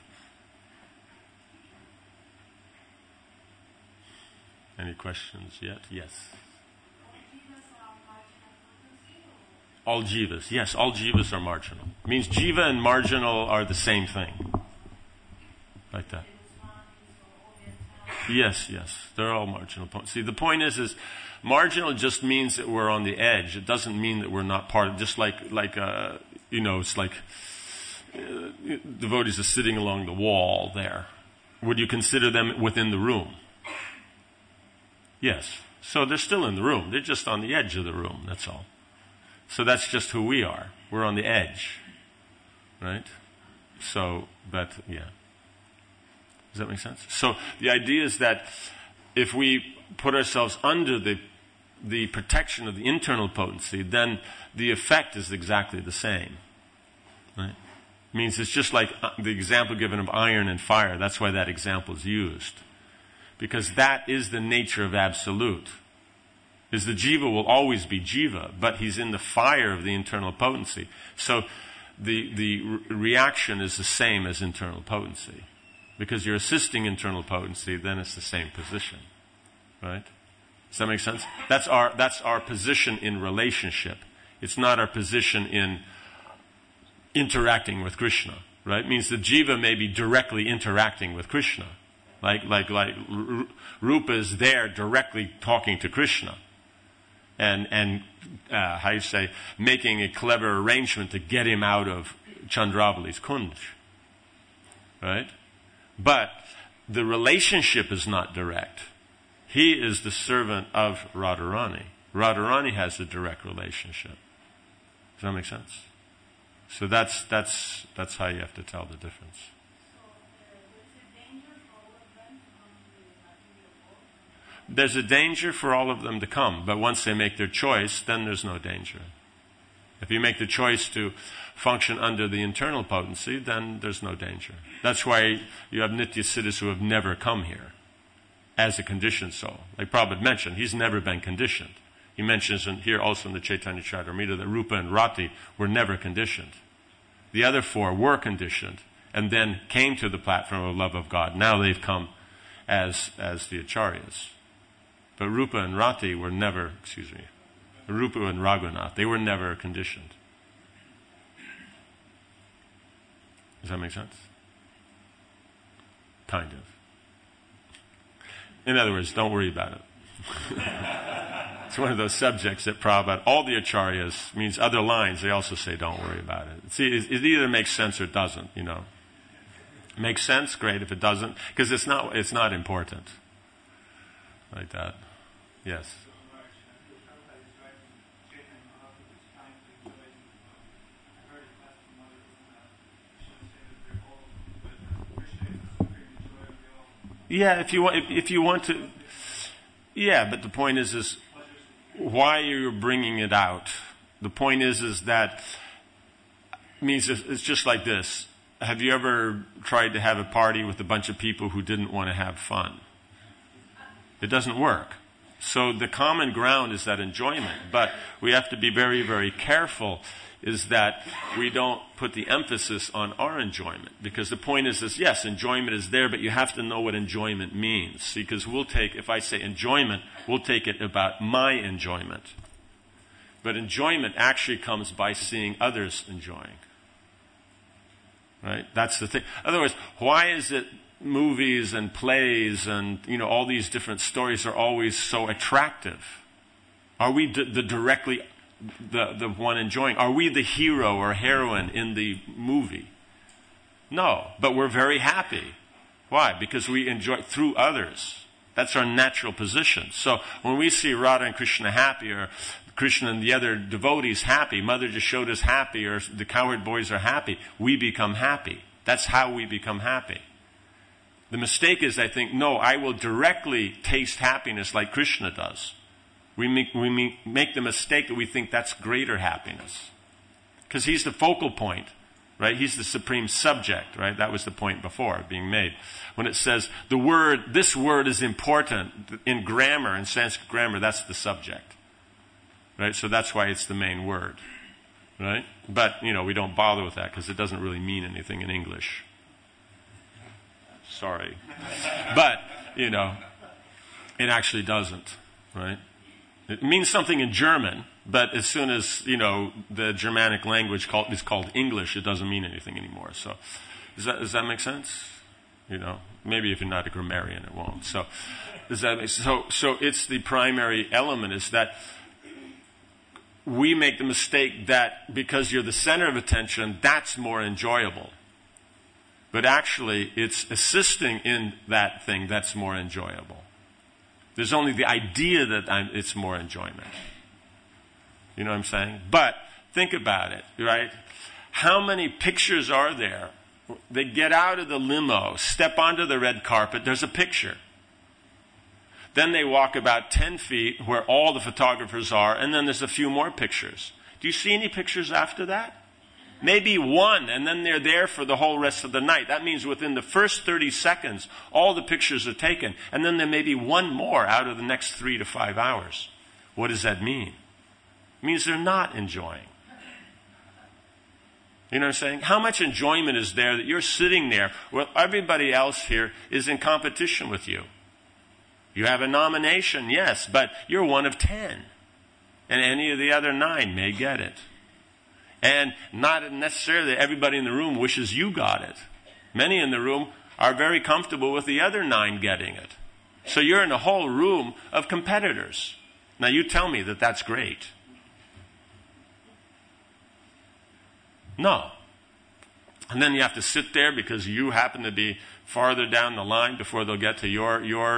Any questions yet? Yes. All jivas. Yes, all jivas are marginal. It means jiva and marginal are the same thing. Like that. Yes. They're all marginal points. See, the point is marginal just means that we're on the edge. It doesn't mean that we're not part of, just like it's like devotees are sitting along the wall there. Would you consider them within the room? Yes. So they're still in the room. They're just on the edge of the room, that's all. So that's just who we are. We're on the edge. Right? So, but, yeah. Does that make sense? So the idea is that if we put ourselves under the protection of the internal potency, then the effect is exactly the same. Right? It means it's just like the example given of iron and fire. That's why that example is used. Because that is the nature of absolute. Is the jiva will always be jiva, but he's in the fire of the internal potency. So the reaction is the same as internal potency. Because you're assisting internal potency, then it's the same position. Right? Does that make sense? That's our position in relationship. It's not our position in interacting with Krishna. Right? It means the jiva may be directly interacting with Krishna. Like Rupa is there directly talking to Krishna. And making a clever arrangement to get him out of Chandravali's Kunj. Right? But the relationship is not direct. He is the servant of Radharani. Radharani has a direct relationship. Does that make sense? So that's how you have to tell the difference. There's a danger for all of them to come, but once they make their choice, then there's no danger. If you make the choice to function under the internal potency, then there's no danger. That's why you have Nitya Siddhas who have never come here as a conditioned soul. Like Prabhupada mentioned, he's never been conditioned. He mentions here also in the Chaitanya Charitamrita that Rupa and Rati were never conditioned. The other four were conditioned and then came to the platform of love of God. Now they've come as the acharyas. But Rupa and Rati were never, Rupa and Raghunath, they were never conditioned. Does that make sense? Kind of. In other words, don't worry about it. It's one of those subjects that Prabhupada, all the acharyas, means other lines, they also say don't worry about it. See, it either makes sense or it doesn't, Makes sense, great. If it doesn't, because it's not important. Like that. Yes. Yeah, if you want to, yeah, but the point is why you're bringing it out. The point is that means it's just like this. Have you ever tried to have a party with a bunch of people who didn't want to have fun? It doesn't work. So the common ground is that enjoyment, but we have to be very, very careful is that we don't put the emphasis on our enjoyment. Because the point is yes, enjoyment is there, but you have to know what enjoyment means. See, because if I say enjoyment, we'll take it about my enjoyment. But enjoyment actually comes by seeing others enjoying. Right? That's the thing. Otherwise, why is it movies and plays and, all these different stories are always so attractive? Are we the directly the one enjoying? Are we the hero or heroine in the movie? No, but we're very happy. Why? Because we enjoy through others. That's our natural position. So when we see Radha and Krishna happy, or Krishna and the other devotees happy, Mother just showed us happy, or the cowherd boys are happy, we become happy. That's how we become happy. The mistake is, I think, no, I will directly taste happiness like Krishna does. We make the mistake that we think that's greater happiness. Because he's the focal point, right? He's the supreme subject, right? That was the point before being made. When it says this word is important in grammar, in Sanskrit grammar, that's the subject. Right? So that's why it's the main word. Right? But, we don't bother with that because it doesn't really mean anything in English. Sorry. But, it actually doesn't. Right? It means something in German, but as soon as, the Germanic language is called English, it doesn't mean anything anymore. So, does that make sense? Maybe if you're not a grammarian, it won't. So, so it's the primary element is that we make the mistake that because you're the center of attention, that's more enjoyable. But actually, it's assisting in that thing that's more enjoyable. There's only the idea that it's more enjoyment. You know what I'm saying? But think about it, right? How many pictures are there? They get out of the limo, step onto the red carpet, there's a picture. Then they walk about 10 feet where all the photographers are, and then there's a few more pictures. Do you see any pictures after that? Maybe one, and then they're there for the whole rest of the night. That means within the first 30 seconds, all the pictures are taken, and then there may be one more out of the next 3 to 5 hours. What does that mean? It means they're not enjoying. You know what I'm saying? How much enjoyment is there that you're sitting there while everybody else here is in competition with you? You have a nomination, yes, but you're one of 10. And any of the other 9 may get it. And not necessarily everybody in the room wishes you got it. Many in the room are very comfortable with the other 9 getting it. So you're in a whole room of competitors. Now you tell me that that's great. No. And then you have to sit there because you happen to be farther down the line before they'll get to your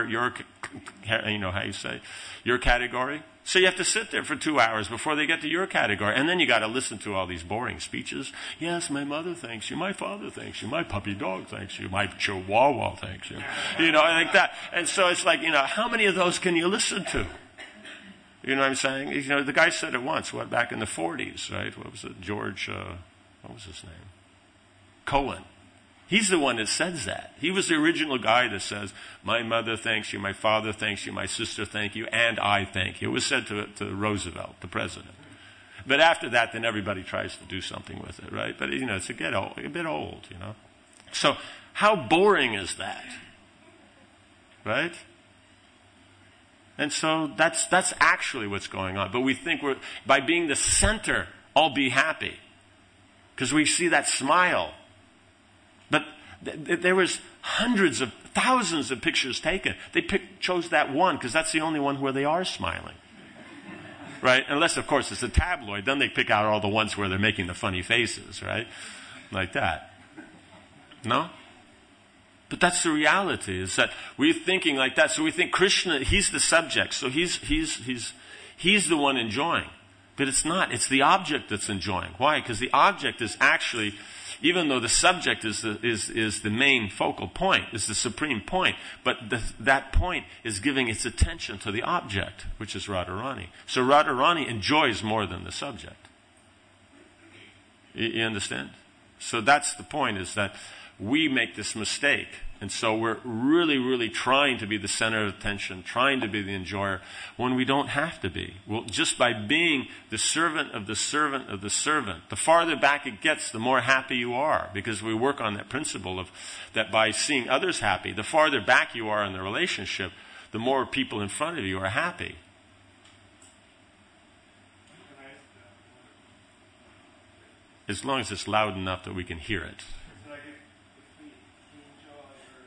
your category. So you have to sit there for 2 hours before they get to your category. And then you got to listen to all these boring speeches. Yes, my mother thanks you. My father thanks you. My puppy dog thanks you. My chihuahua thanks you. Like that. And so it's like, how many of those can you listen to? You know what I'm saying? The guy said it once, back in the 40s, right? What was it? George, what was his name? Cohen. He's the one that says that. He was the original guy that says, my mother thanks you, my father thanks you, my sister thank you, and I thank you. It was said to Roosevelt, the president. But after that, then everybody tries to do something with it, right? But, it's a bit old, So how boring is that? Right? And so that's actually what's going on. But we think by being the center, I'll be happy. Because we see that smile. But there was hundreds of thousands of pictures taken. They chose that one because that's the only one where they are smiling. Right? Unless, of course, it's a tabloid. Then they pick out all the ones where they're making the funny faces, right? Like that. No? But that's the reality, is that we're thinking like that. So we think Krishna, he's the subject. So he's the one enjoying. But it's not. It's the object that's enjoying. Why? Because the object is actually, even though the subject is the main focal point, is the supreme point, but that point is giving its attention to the object, which is Radharani. So Radharani enjoys more than the subject. You understand? So that's the point, is that we make this mistake. And so we're really, really trying to be the center of attention, trying to be the enjoyer, when we don't have to be. Well, just by being the servant of the servant of the servant, the farther back it gets, the more happy you are, because we work on that principle of that by seeing others happy, the farther back you are in the relationship, the more people in front of you are happy. As long as it's loud enough that we can hear it.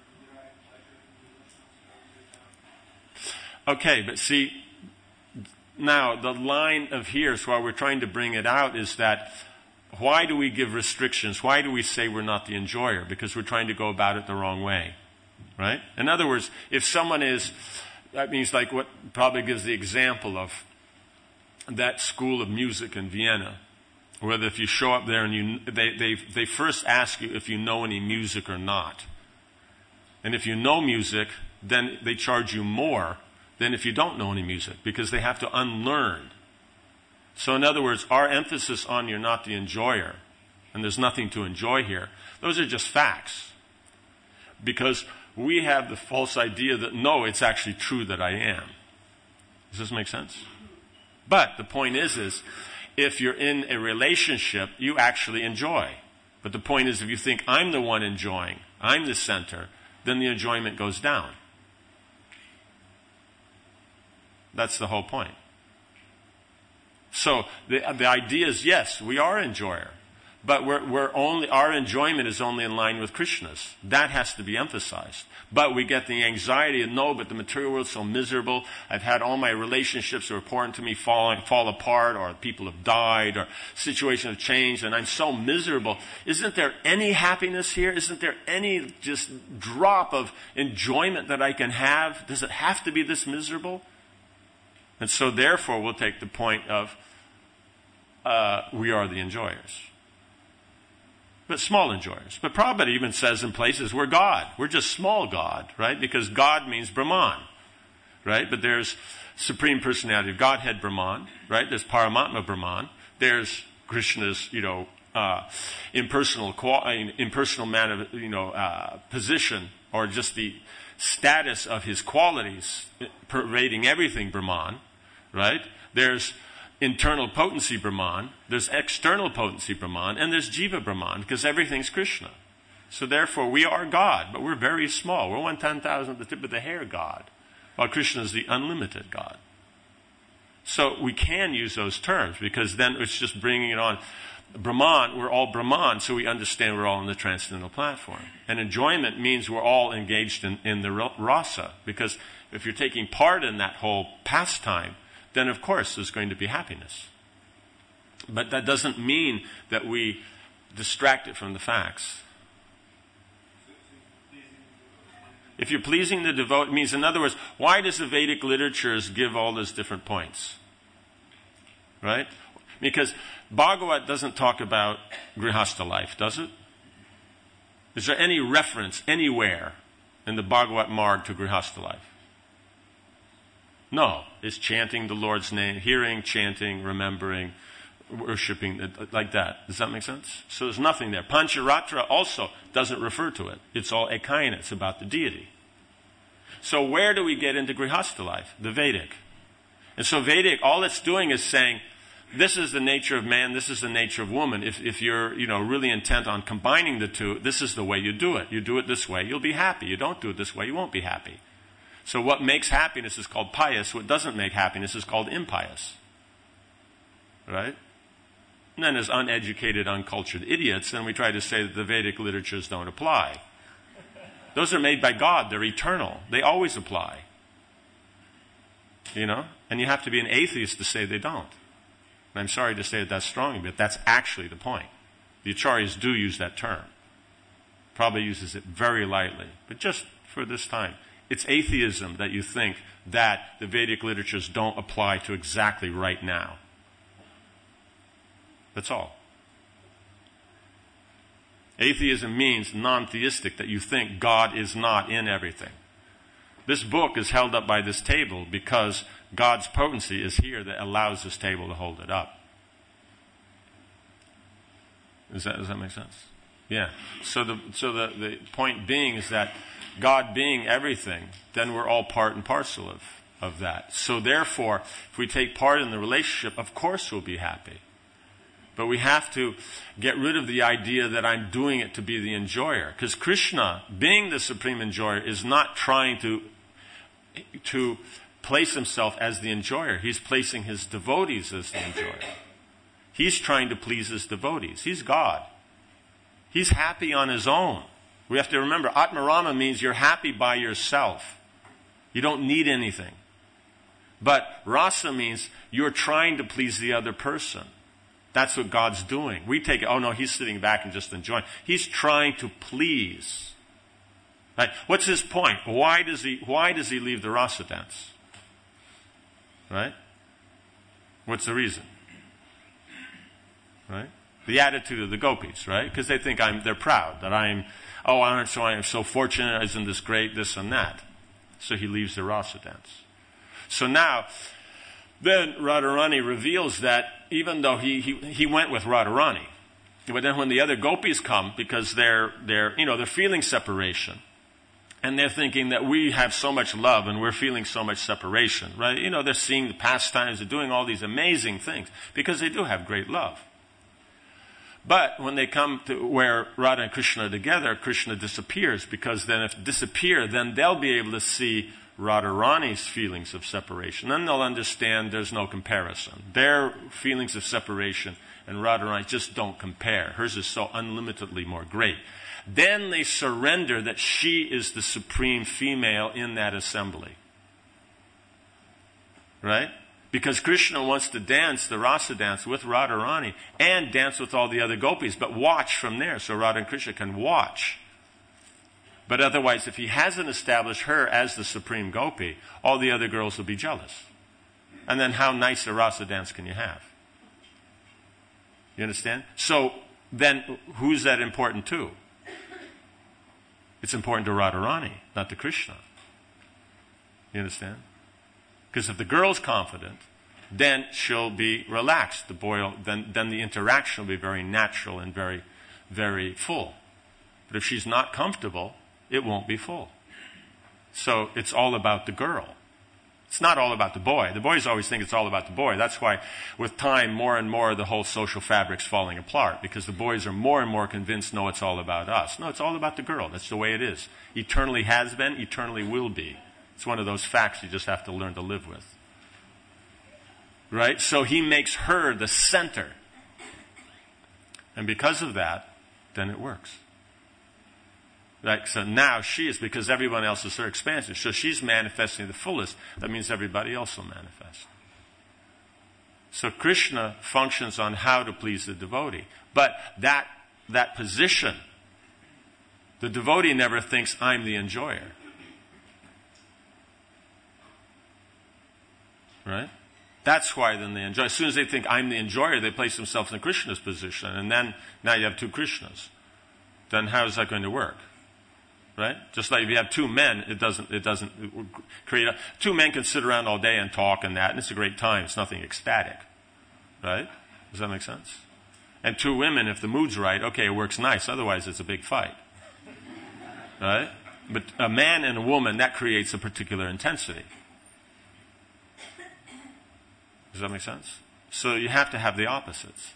Okay, but see, Now, the line of here, so why we're trying to bring it out, is that why do we give restrictions? Why do we say we're not the enjoyer? Because we're trying to go about it the wrong way, right? In other words, if someone is, that means like what probably gives the example of that school of music in Vienna, where if you show up there and they first ask you if you know any music or not. And if you know music, then they charge you more than if you don't know any music, because they have to unlearn. So in other words, our emphasis on you're not the enjoyer, and there's nothing to enjoy here, those are just facts. Because we have the false idea that, no, it's actually true that I am. Does this make sense? But the point is if you're in a relationship, you actually enjoy. But the point is, if you think I'm the one enjoying, I'm the center, then the enjoyment goes down. That's the whole point. So the idea is, yes, we are enjoyer, but our enjoyment is only in line with Krishna's. That has to be emphasized. But we get the anxiety of, no, but the material world's so miserable. I've had all my relationships that are important to me fall apart, or people have died, or situations have changed, and I'm so miserable. Isn't there any happiness here? Isn't there any just drop of enjoyment that I can have? Does it have to be this miserable? And so therefore we'll take the point of we are the enjoyers. But small enjoyers. But Prabhupada even says in places we're God. We're just small God, right? Because God means Brahman, right? But there's Supreme Personality of Godhead Brahman, right? There's Paramatma Brahman. There's Krishna's, impersonal position, or just the status of his qualities pervading everything Brahman, right? There's internal potency Brahman, there's external potency Brahman, and there's Jiva Brahman, because everything's Krishna. So therefore, we are God, but we're very small. We're 1/10,000 at the tip of the hair God, while Krishna is the unlimited God. So we can use those terms, because then it's just bringing it on. Brahman, we're all Brahman, so we understand we're all on the transcendental platform. And enjoyment means we're all engaged in the rasa, because if you're taking part in that whole pastime, then of course there's going to be happiness. But that doesn't mean that we distract it from the facts. If you're pleasing the devotee, it means, in other words, why does the Vedic literatures give all those different points? Right? Because Bhagavat doesn't talk about Grihastha life, does it? Is there any reference anywhere in the Bhagavat Marg to Grihastha life? No. It's chanting the Lord's name, hearing, chanting, remembering, worshipping, like that. Does that make sense? So there's nothing there. Pancharatra also doesn't refer to it. It's all Ekayana. It's about the deity. So where do we get into Grihastha life? The Vedic. And so Vedic, all it's doing is saying, this is the nature of man, this is the nature of woman. If you're, really intent on combining the two, this is the way you do it. You do it this way, you'll be happy. You don't do it this way, you won't be happy. So what makes happiness is called pious. What doesn't make happiness is called impious. Right? And then as uneducated, uncultured idiots, then we try to say that the Vedic literatures don't apply. Those are made by God. They're eternal. They always apply. And you have to be an atheist to say they don't. And I'm sorry to say that that's strong, but that's actually the point. The Acharyas do use that term. Probably uses it very lightly, but just for this time. It's atheism that you think that the Vedic literatures don't apply to exactly right now. That's all. Atheism means non-theistic, that you think God is not in everything. This book is held up by this table because God's potency is here that allows this table to hold it up. Does that make sense? Yeah. So the point being is that God being everything, then we're all part and parcel of that. So therefore, if we take part in the relationship, of course we'll be happy. But we have to get rid of the idea that I'm doing it to be the enjoyer. Because Krishna, being the supreme enjoyer, is not trying to place himself as the enjoyer. He's placing his devotees as the enjoyer. He's trying to please his devotees. He's God. He's happy on his own. We have to remember, Atmarama means you're happy by yourself. You don't need anything. But rasa means you're trying to please the other person. That's what God's doing. We take it, oh no, he's sitting back and just enjoying. He's trying to please. Right? What's his point? Why does he leave the rasa dance? Right? What's the reason? Right? The attitude of the gopis, right? Because they think they're proud, that I am so fortunate, isn't this great, this and that. So he leaves the rasa dance. So now, then Radharani reveals that even though he went with Radharani, but then when the other gopis come, because they're feeling separation, and they're thinking that we have so much love and we're feeling so much separation, right? They're seeing the pastimes, they're doing all these amazing things because they do have great love. But when they come to where Radha and Krishna are together, Krishna disappears, because then if disappear, then they'll be able to see Radharani's feelings of separation. Then they'll understand there's no comparison. Their feelings of separation and Radharani just don't compare. Hers is so unlimitedly more great. Then they surrender that she is the supreme female in that assembly. Right? Because Krishna wants to dance the rasa dance with Radharani and dance with all the other gopis, but watch from there, so Radha and Krishna can watch. But otherwise, if he hasn't established her as the supreme gopi, all the other girls will be jealous. And then how nice a rasa dance can you have? You understand? So then who's that important to? It's important to Radharani, not to Krishna. You understand? Because if the girl's confident, then she'll be relaxed. Then the interaction will be very natural and very, very full. But if she's not comfortable, it won't be full. So it's all about the girl. It's not all about the boy. The boys always think it's all about the boy. That's why, with time, more and more the whole social fabric's falling apart, because the boys are more and more convinced, no, it's all about us. No, it's all about the girl. That's the way it is. Eternally has been, eternally will be. It's one of those facts you just have to learn to live with. Right? So he makes her the center. And because of that, then it works. Right? So now she is, because everyone else is her expansion. So she's manifesting the fullest. That means everybody else will manifest. So Krishna functions on how to please the devotee. But that position, the devotee never thinks, I'm the enjoyer. Right? That's why then they enjoy. As soon as they think, I'm the enjoyer, they place themselves in Krishna's position. And then, now you have two Krishnas. Then how is that going to work? Right? Just like if you have two men, it doesn't create two men can sit around all day and talk and that, and it's a great time. It's nothing ecstatic. Right? Does that make sense? And two women, if the mood's right, okay, it works nice. Otherwise, it's a big fight. Right? But a man and a woman, that creates a particular intensity. Does that make sense? So you have to have the opposites.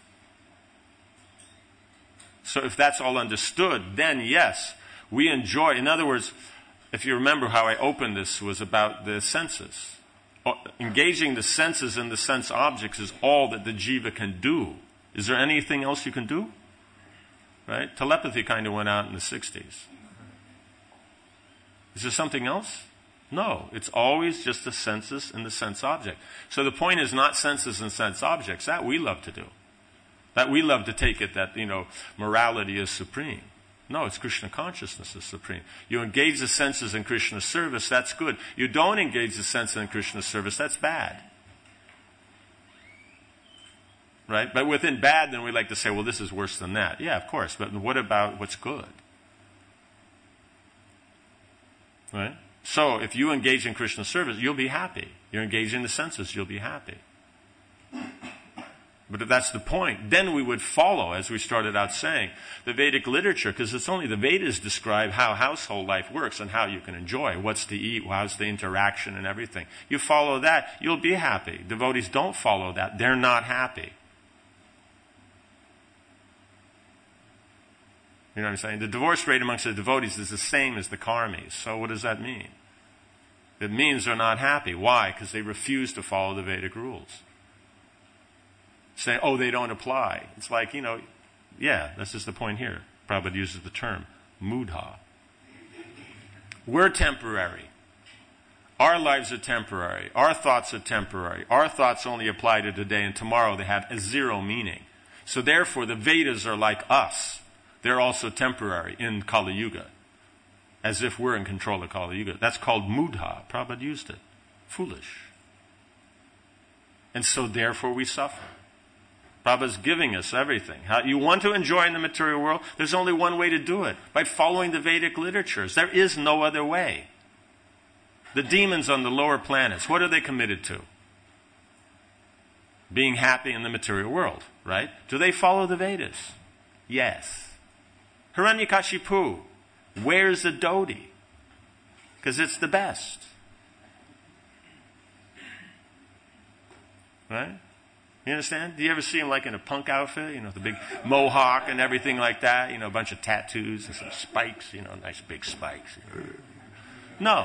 So if that's all understood, then yes, we enjoy. In other words, if you remember how I opened this was about the senses. Engaging the senses and the sense objects is all that the jiva can do. Is there anything else you can do? Right? Telepathy kind of went out in the 60s. Is there something else? No, it's always just the senses and the sense object. So the point is not senses and sense objects. That we love to do. That we love to take it that, morality is supreme. No, it's Krishna consciousness is supreme. You engage the senses in Krishna's service, that's good. You don't engage the senses in Krishna's service, that's bad. Right? But within bad, then we like to say, well, this is worse than that. Yeah, of course. But what about what's good? Right? So, if you engage in Krishna's service, you'll be happy. You're engaging the senses, you'll be happy. But if that's the point, then we would follow, as we started out saying, the Vedic literature, because it's only the Vedas describe how household life works and how you can enjoy, what's to eat, how's the interaction and everything. You follow that, you'll be happy. Devotees don't follow that, they're not happy. You know what I'm saying? The divorce rate amongst the devotees is the same as the karmis. So what does that mean? It means they're not happy. Why? Because they refuse to follow the Vedic rules. Say, oh, they don't apply. It's like, yeah, this is the point here. Prabhupada uses the term, mudha. We're temporary. Our lives are temporary. Our thoughts are temporary. Our thoughts only apply to today, and tomorrow they have a zero meaning. So therefore, the Vedas are like us. They're also temporary in Kali Yuga, as if we're in control of Kali Yuga. That's called mudha. Prabhupada used it. Foolish. And so therefore we suffer. Prabhupada's giving us everything. You want to enjoy in the material world? There's only one way to do it, by following the Vedic literatures. There is no other way. The demons on the lower planets, what are they committed to? Being happy in the material world, right? Do they follow the Vedas? Yes. Hiranyakashipu wears a dhoti because it's the best. Right? You understand? Do you ever see him like in a punk outfit? You know, the big mohawk and everything like that? You know, a bunch of tattoos and some spikes, you know, nice big spikes. No.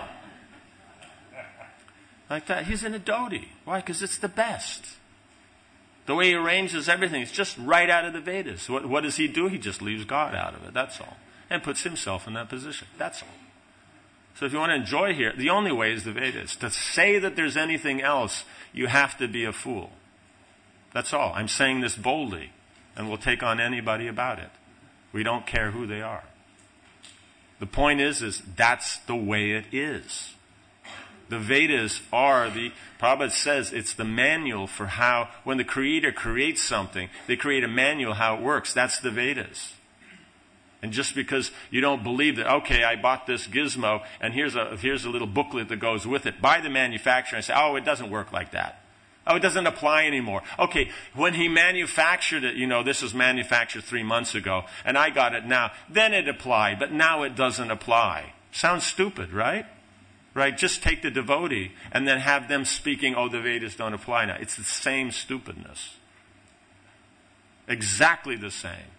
Like that. He's in a dhoti. Why? Because it's the best. The way he arranges everything is just right out of the Vedas. What does he do? He just leaves God out of it. That's all. And puts himself in that position. That's all. So if you want to enjoy here, the only way is the Vedas. To say that there's anything else, you have to be a fool. That's all. I'm saying this boldly, and we'll take on anybody about it. We don't care who they are. The point is that's the way it is. The Vedas are Prabhupada says it's the manual for how, when the Creator creates something, they create a manual how it works. That's the Vedas. And just because you don't believe that, okay, I bought this gizmo, and here's a little booklet that goes with it, by the manufacturer, and say, oh, it doesn't work like that. Oh, it doesn't apply anymore. Okay, when he manufactured it, this was manufactured 3 months ago, and I got it now. Then it applied, but now it doesn't apply. Sounds stupid, right? Right? Just take the devotee and then have them speaking, oh, the Vedas don't apply now. It's the same stupidness. Exactly the same.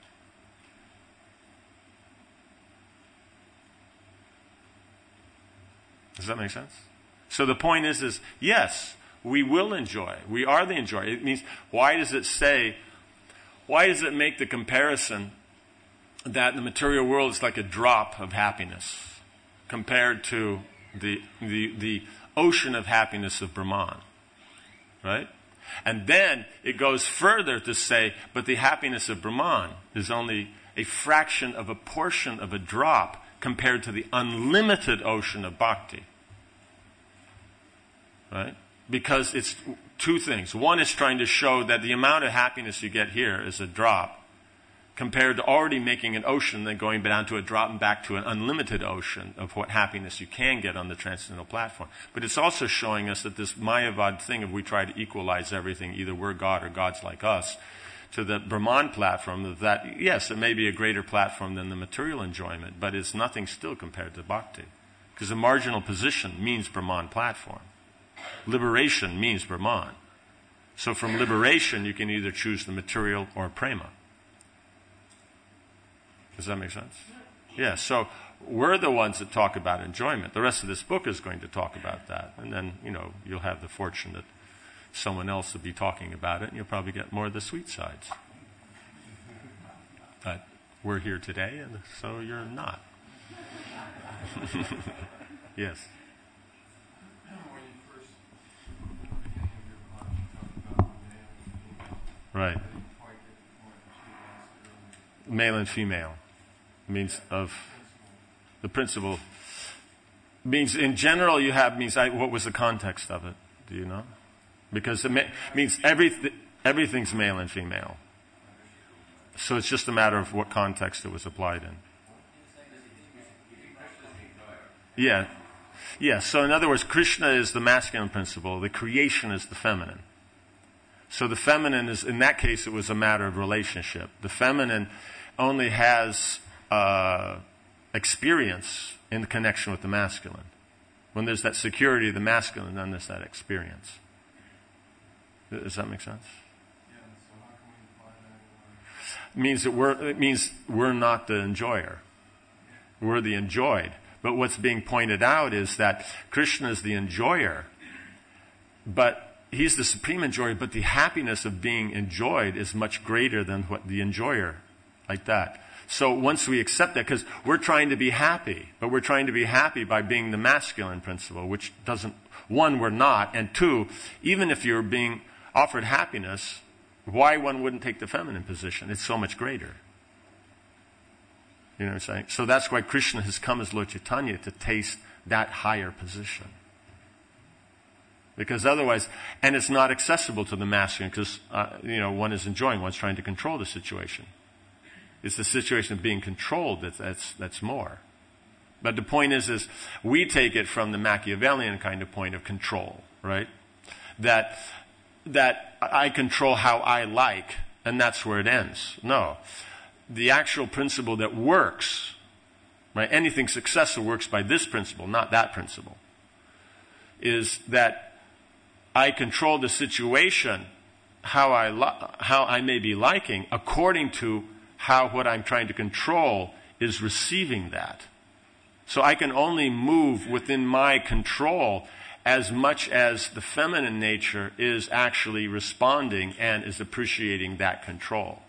Does that make sense? So the point is yes, we will enjoy. We are the enjoyer. It means, why does it make the comparison that the material world is like a drop of happiness compared to the ocean of happiness of Brahman? Right? And then it goes further to say, but the happiness of Brahman is only a fraction of a portion of a drop compared to the unlimited ocean of bhakti. Right? Because it's two things. One is trying to show that the amount of happiness you get here is a drop compared to already making an ocean, then going down to a drop and back to an unlimited ocean of what happiness you can get on the transcendental platform. But it's also showing us that this Mayavad thing, if we try to equalize everything, either we're God or God's like us, to the Brahman platform, that yes, it may be a greater platform than the material enjoyment, but it's nothing still compared to bhakti. Because a marginal position means Brahman platform. Liberation means Brahman. So from liberation, you can either choose the material or prema. Does that make sense? Yeah, so we're the ones that talk about enjoyment. The rest of this book is going to talk about that. And then, you'll have the fortune that someone else will be talking about it, and you'll probably get more of the sweet sides. But we're here today, and so you're not. Yes. Right. Male and female means of the principle. Means in general what was the context of it? Do you know? Because it means everything's male and female. So it's just a matter of what context it was applied in. Yeah. Yeah. So in other words, Krishna is the masculine principle. The creation is the feminine. So the feminine is, in that case, it was a matter of relationship. The feminine only has experience in connection with the masculine. When there's that security of the masculine, then there's that experience. Does that make sense? Yeah, so how can we apply that? It means we're not the enjoyer. We're the enjoyed. But what's being pointed out is that Krishna is the enjoyer, but he's the supreme enjoyer, but the happiness of being enjoyed is much greater than what the enjoyer, like that. So once we accept that, because we're trying to be happy, but we're trying to be happy by being the masculine principle, which doesn't, one, we're not, and two, even if you're being offered happiness, why one wouldn't take the feminine position? It's so much greater. You know what I'm saying? So that's why Krishna has come as Lord Chaitanya, to taste that higher position. Because otherwise, and it's not accessible to the masculine, because, one is enjoying, one's trying to control the situation. It's the situation of being controlled that's more. But the point is we take it from the Machiavellian kind of point of control, right? That I control how I like, and that's where it ends. No. The actual principle that works, right? Anything successful works by this principle, not that principle. Is that I control the situation how I may be liking according to how what I'm trying to control is receiving that. So I can only move within my control as much as the feminine nature is actually responding and is appreciating that control.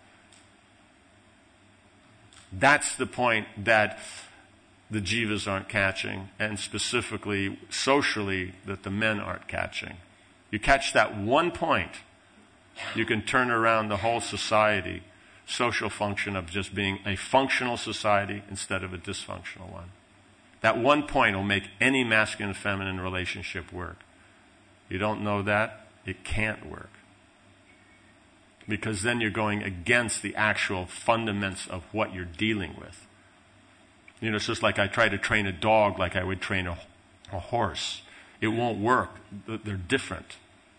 That's the point that the jivas aren't catching, and specifically socially that the men aren't catching. You catch that one point, you can turn around the whole society, social function of just being a functional society instead of a dysfunctional one. That one point will make any masculine and feminine relationship work. You don't know that, it can't work. Because then you're going against the actual fundaments of what you're dealing with. It's just like I try to train a dog like I would train a horse. It won't work. They're different.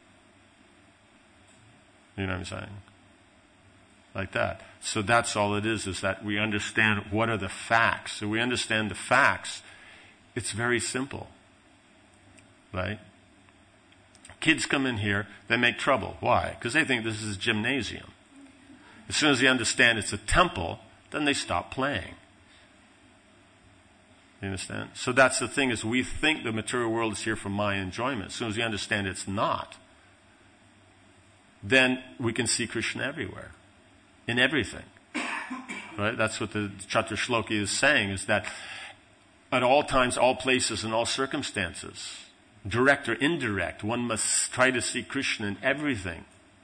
You know what I'm saying? Like that. So that's all it is that we understand what are the facts. So we understand the facts. It's very simple. Right? Kids come in here, they make trouble. Why? Because they think this is a gymnasium. As soon as they understand it's a temple, then they stop playing. You understand? So that's the thing, is we think the material world is here for my enjoyment. As soon as we understand it's not, then we can see Krishna everywhere. In everything. Right? That's what the Chaturshloki is saying, is that at all times, all places, and all circumstances, direct or indirect, one must try to see Krishna in everything.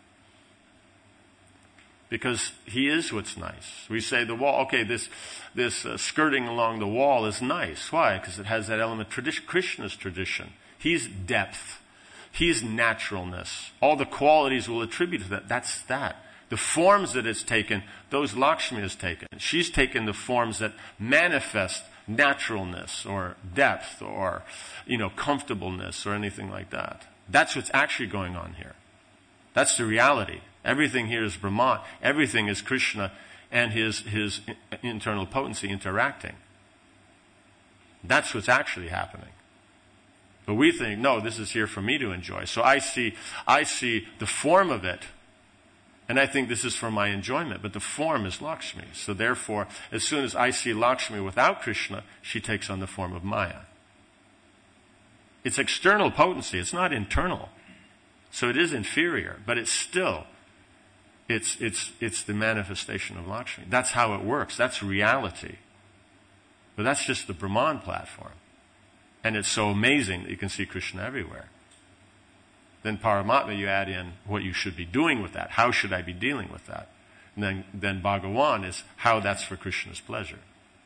Because he is what's nice. We say the wall, okay, this skirting along the wall is nice. Why? Because it has that element, Krishna's tradition. He's depth. He's naturalness. All the qualities we'll attribute to that. That's that. The forms that it's taken, those Lakshmi has taken. She's taken the forms that manifest naturalness or depth or, comfortableness or anything like that. That's what's actually going on here. That's the reality. Everything here is Brahman. Everything is Krishna and his internal potency interacting. That's what's actually happening. But we think, no, this is here for me to enjoy. So I see the form of it, and I think this is for my enjoyment, but the form is Lakshmi. So therefore, as soon as I see Lakshmi without Krishna, she takes on the form of Maya. It's external potency, it's not internal. So it is inferior, but it's still, it's the manifestation of Lakshmi. That's how it works, that's reality. But that's just the Brahman platform. And it's so amazing that you can see Krishna everywhere. Then Paramatma, you add in what you should be doing with that. How should I be dealing with that? And then Bhagavan is how that's for Krishna's pleasure.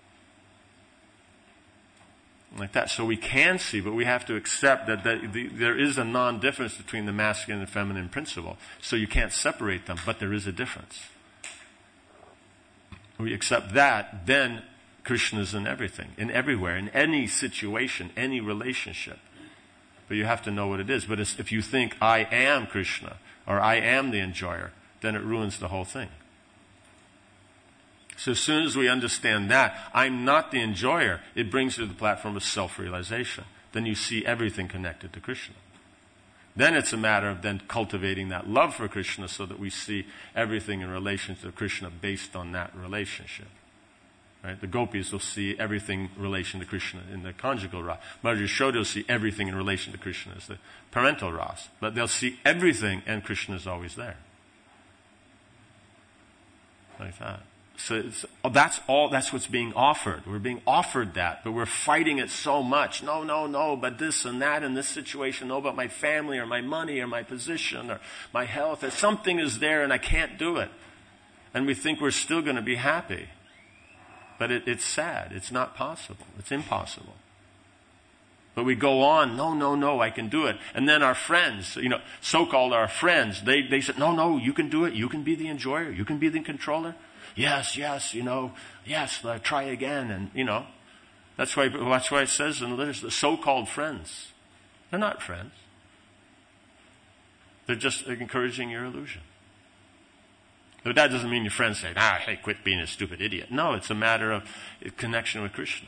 Like that. So we can see, but we have to accept that there is a non-difference between the masculine and feminine principle. So you can't separate them, but there is a difference. We accept that, then Krishna is in everything, in everywhere, in any situation, any relationship. But you have to know what it is. But if you think, I am Krishna, or I am the enjoyer, then it ruins the whole thing. So as soon as we understand that, I'm not the enjoyer, it brings you to the platform of self-realization. Then you see everything connected to Krishna. Then it's a matter of then cultivating that love for Krishna so that we see everything in relation to Krishna based on that relationship. Right? The gopis will see everything in relation to Krishna in the conjugal rasa. Madhurya Yashoda will see everything in relation to Krishna as the parental rasa. But they'll see everything and Krishna is always there. Like that. So that's what's being offered. We're being offered that, but we're fighting it so much. No, but this and that in this situation. No, but my family or my money or my position or my health. Or something is there and I can't do it. And we think we're still going to be happy. But it's sad. It's not possible. It's impossible. But we go on, no, I can do it. And then our friends, so-called our friends, they said, no, you can do it. You can be the enjoyer. You can be the controller. Yes, try again. And, that's why it says in the letters, the so-called friends. They're not friends. They're just encouraging your illusion. But that doesn't mean your friends say, hey, quit being a stupid idiot. No, it's a matter of connection with Krishna.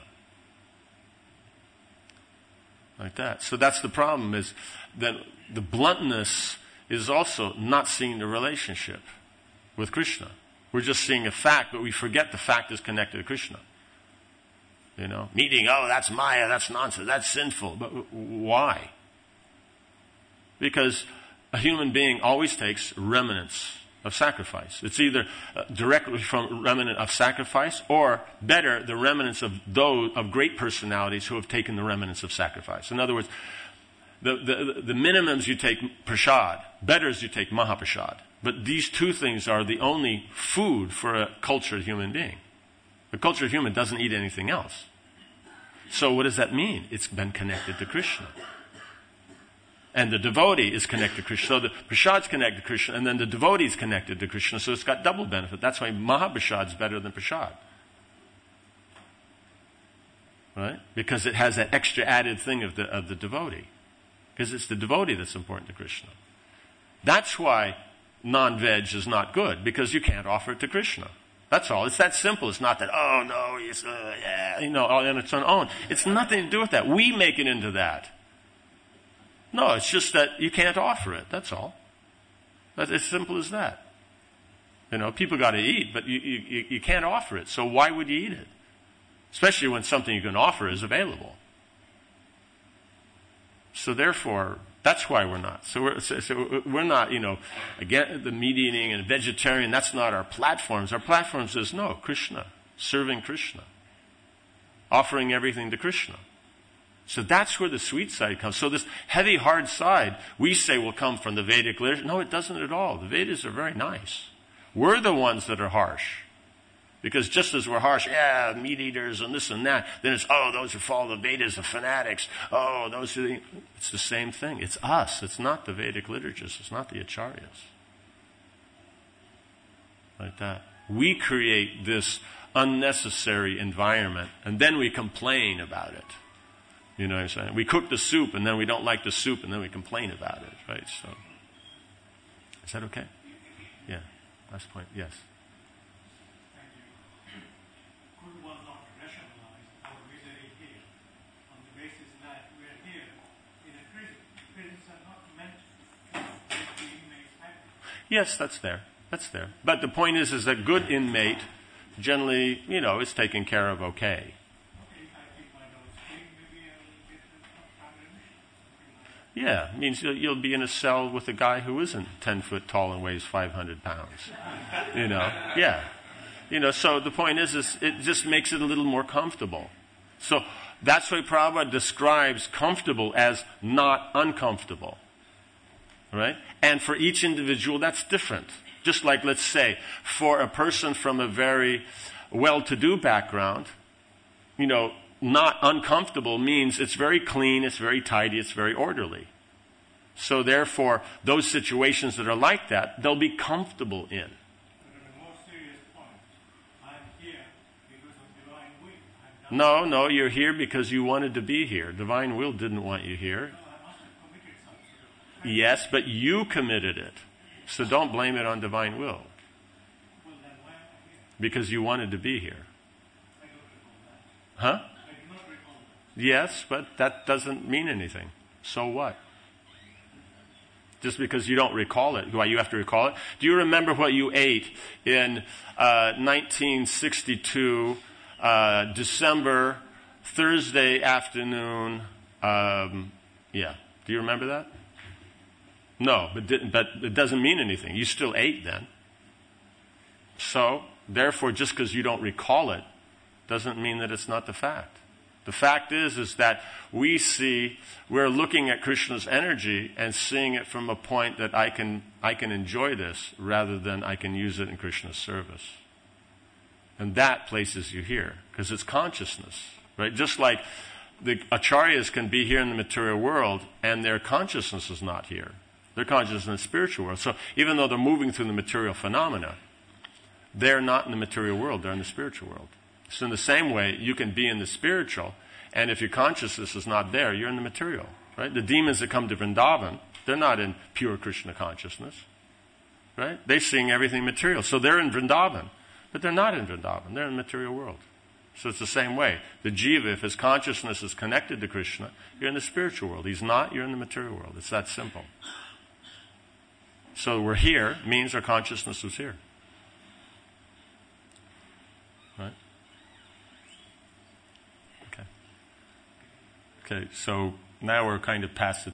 Like that. So that's the problem, is that the bluntness is also not seeing the relationship with Krishna. We're just seeing a fact, but we forget the fact is connected to Krishna. Meeting, that's Maya, that's nonsense, that's sinful. But why? Because a human being always takes remnants of sacrifice. It's either directly from remnant of sacrifice, or better, the remnants of great personalities who have taken the remnants of sacrifice. In other words, the minimums you take prasad, better is you take mahaprasad. But these two things are the only food for a cultured human being. A cultured human doesn't eat anything else. So what does that mean? It's been connected to Krishna. And the devotee is connected to Krishna. So the prasad's connected to Krishna, and then the devotee is connected to Krishna. So it's got double benefit. That's why mahaprasad is better than prasad. Right? Because it has that extra added thing of the devotee. Because it's the devotee that's important to Krishna. That's why non-veg is not good, because you can't offer it to Krishna. That's all. It's that simple. It's not that, on its own. It's nothing to do with that. We make it into that. No, it's just that you can't offer it. That's all. That's as simple as that. People got to eat, but you can't offer it. So why would you eat it? Especially when something you can offer is available. So therefore, that's why we're not. So we're not, again, the meat eating and vegetarian, that's not our platforms. Our platforms is, no, Krishna, serving Krishna, offering everything to Krishna. So that's where the sweet side comes. So this heavy, hard side, we say will come from the Vedic literature. No, it doesn't at all. The Vedas are very nice. We're the ones that are harsh. Because just as we're harsh, meat eaters and this and that, then it's, those who follow the Vedas are fanatics. It's the same thing. It's us. It's not the Vedic literatures. It's not the acharyas. Like that. We create this unnecessary environment, and then we complain about it. You know what I'm saying? We cook the soup, and then we don't like the soup, and then we complain about it, right? So, is that okay? Yeah. Last point. Yes. Could one not rationalize our misery here on the basis that we are here in a prison? Prisons are not meant to make the inmates happy. Yes, that's there. That's there. But the point is that good inmate generally, is taken care of okay. Yeah, it means you'll be in a cell with a guy who isn't 10 foot tall and weighs 500 pounds. Yeah. So the point is it just makes it a little more comfortable. So that's why Prabhupada describes comfortable as not uncomfortable. Right? And for each individual, that's different. Just like, let's say, for a person from a very well-to-do background, not uncomfortable means it's very clean, it's very tidy, it's very orderly. So therefore, those situations that are like that, they'll be comfortable in. But on a more serious point, I'm here because of divine will. No, you're here because you wanted to be here. Divine will didn't want you here. No, I must have committed some sort of crime. Yes, but you committed it. So don't blame it on divine will. Well, then why am I here? Because you wanted to be here. I don't recall that. Huh? I do not recall that. Yes, but that doesn't mean anything. So what? Just because you don't recall it, why you have to recall it? Do you remember what you ate in 1962, December, Thursday afternoon? Do you remember that? No, but it doesn't mean anything. You still ate then. So Therefore, just because you don't recall it doesn't mean that it's not the fact. The fact is that we're looking at Krishna's energy and seeing it from a point that I can enjoy this rather than I can use it in Krishna's service. And that places you here, because it's consciousness, right? Just like the acharyas can be here in the material world and their consciousness is not here. Their consciousness is in the spiritual world. So even though they're moving through the material phenomena, they're not in the material world, they're in the spiritual world. So in the same way, you can be in the spiritual, and if your consciousness is not there, you're in the material, right? The demons that come to Vrindavan, they're not in pure Krishna consciousness, right? They're seeing everything material. So they're in Vrindavan, but they're not in Vrindavan. They're in the material world. So it's the same way. The jiva, if his consciousness is connected to Krishna, you're in the spiritual world. He's not, you're in the material world. It's that simple. So we're here means our consciousness was here. Right? Okay, so now we're kind of past the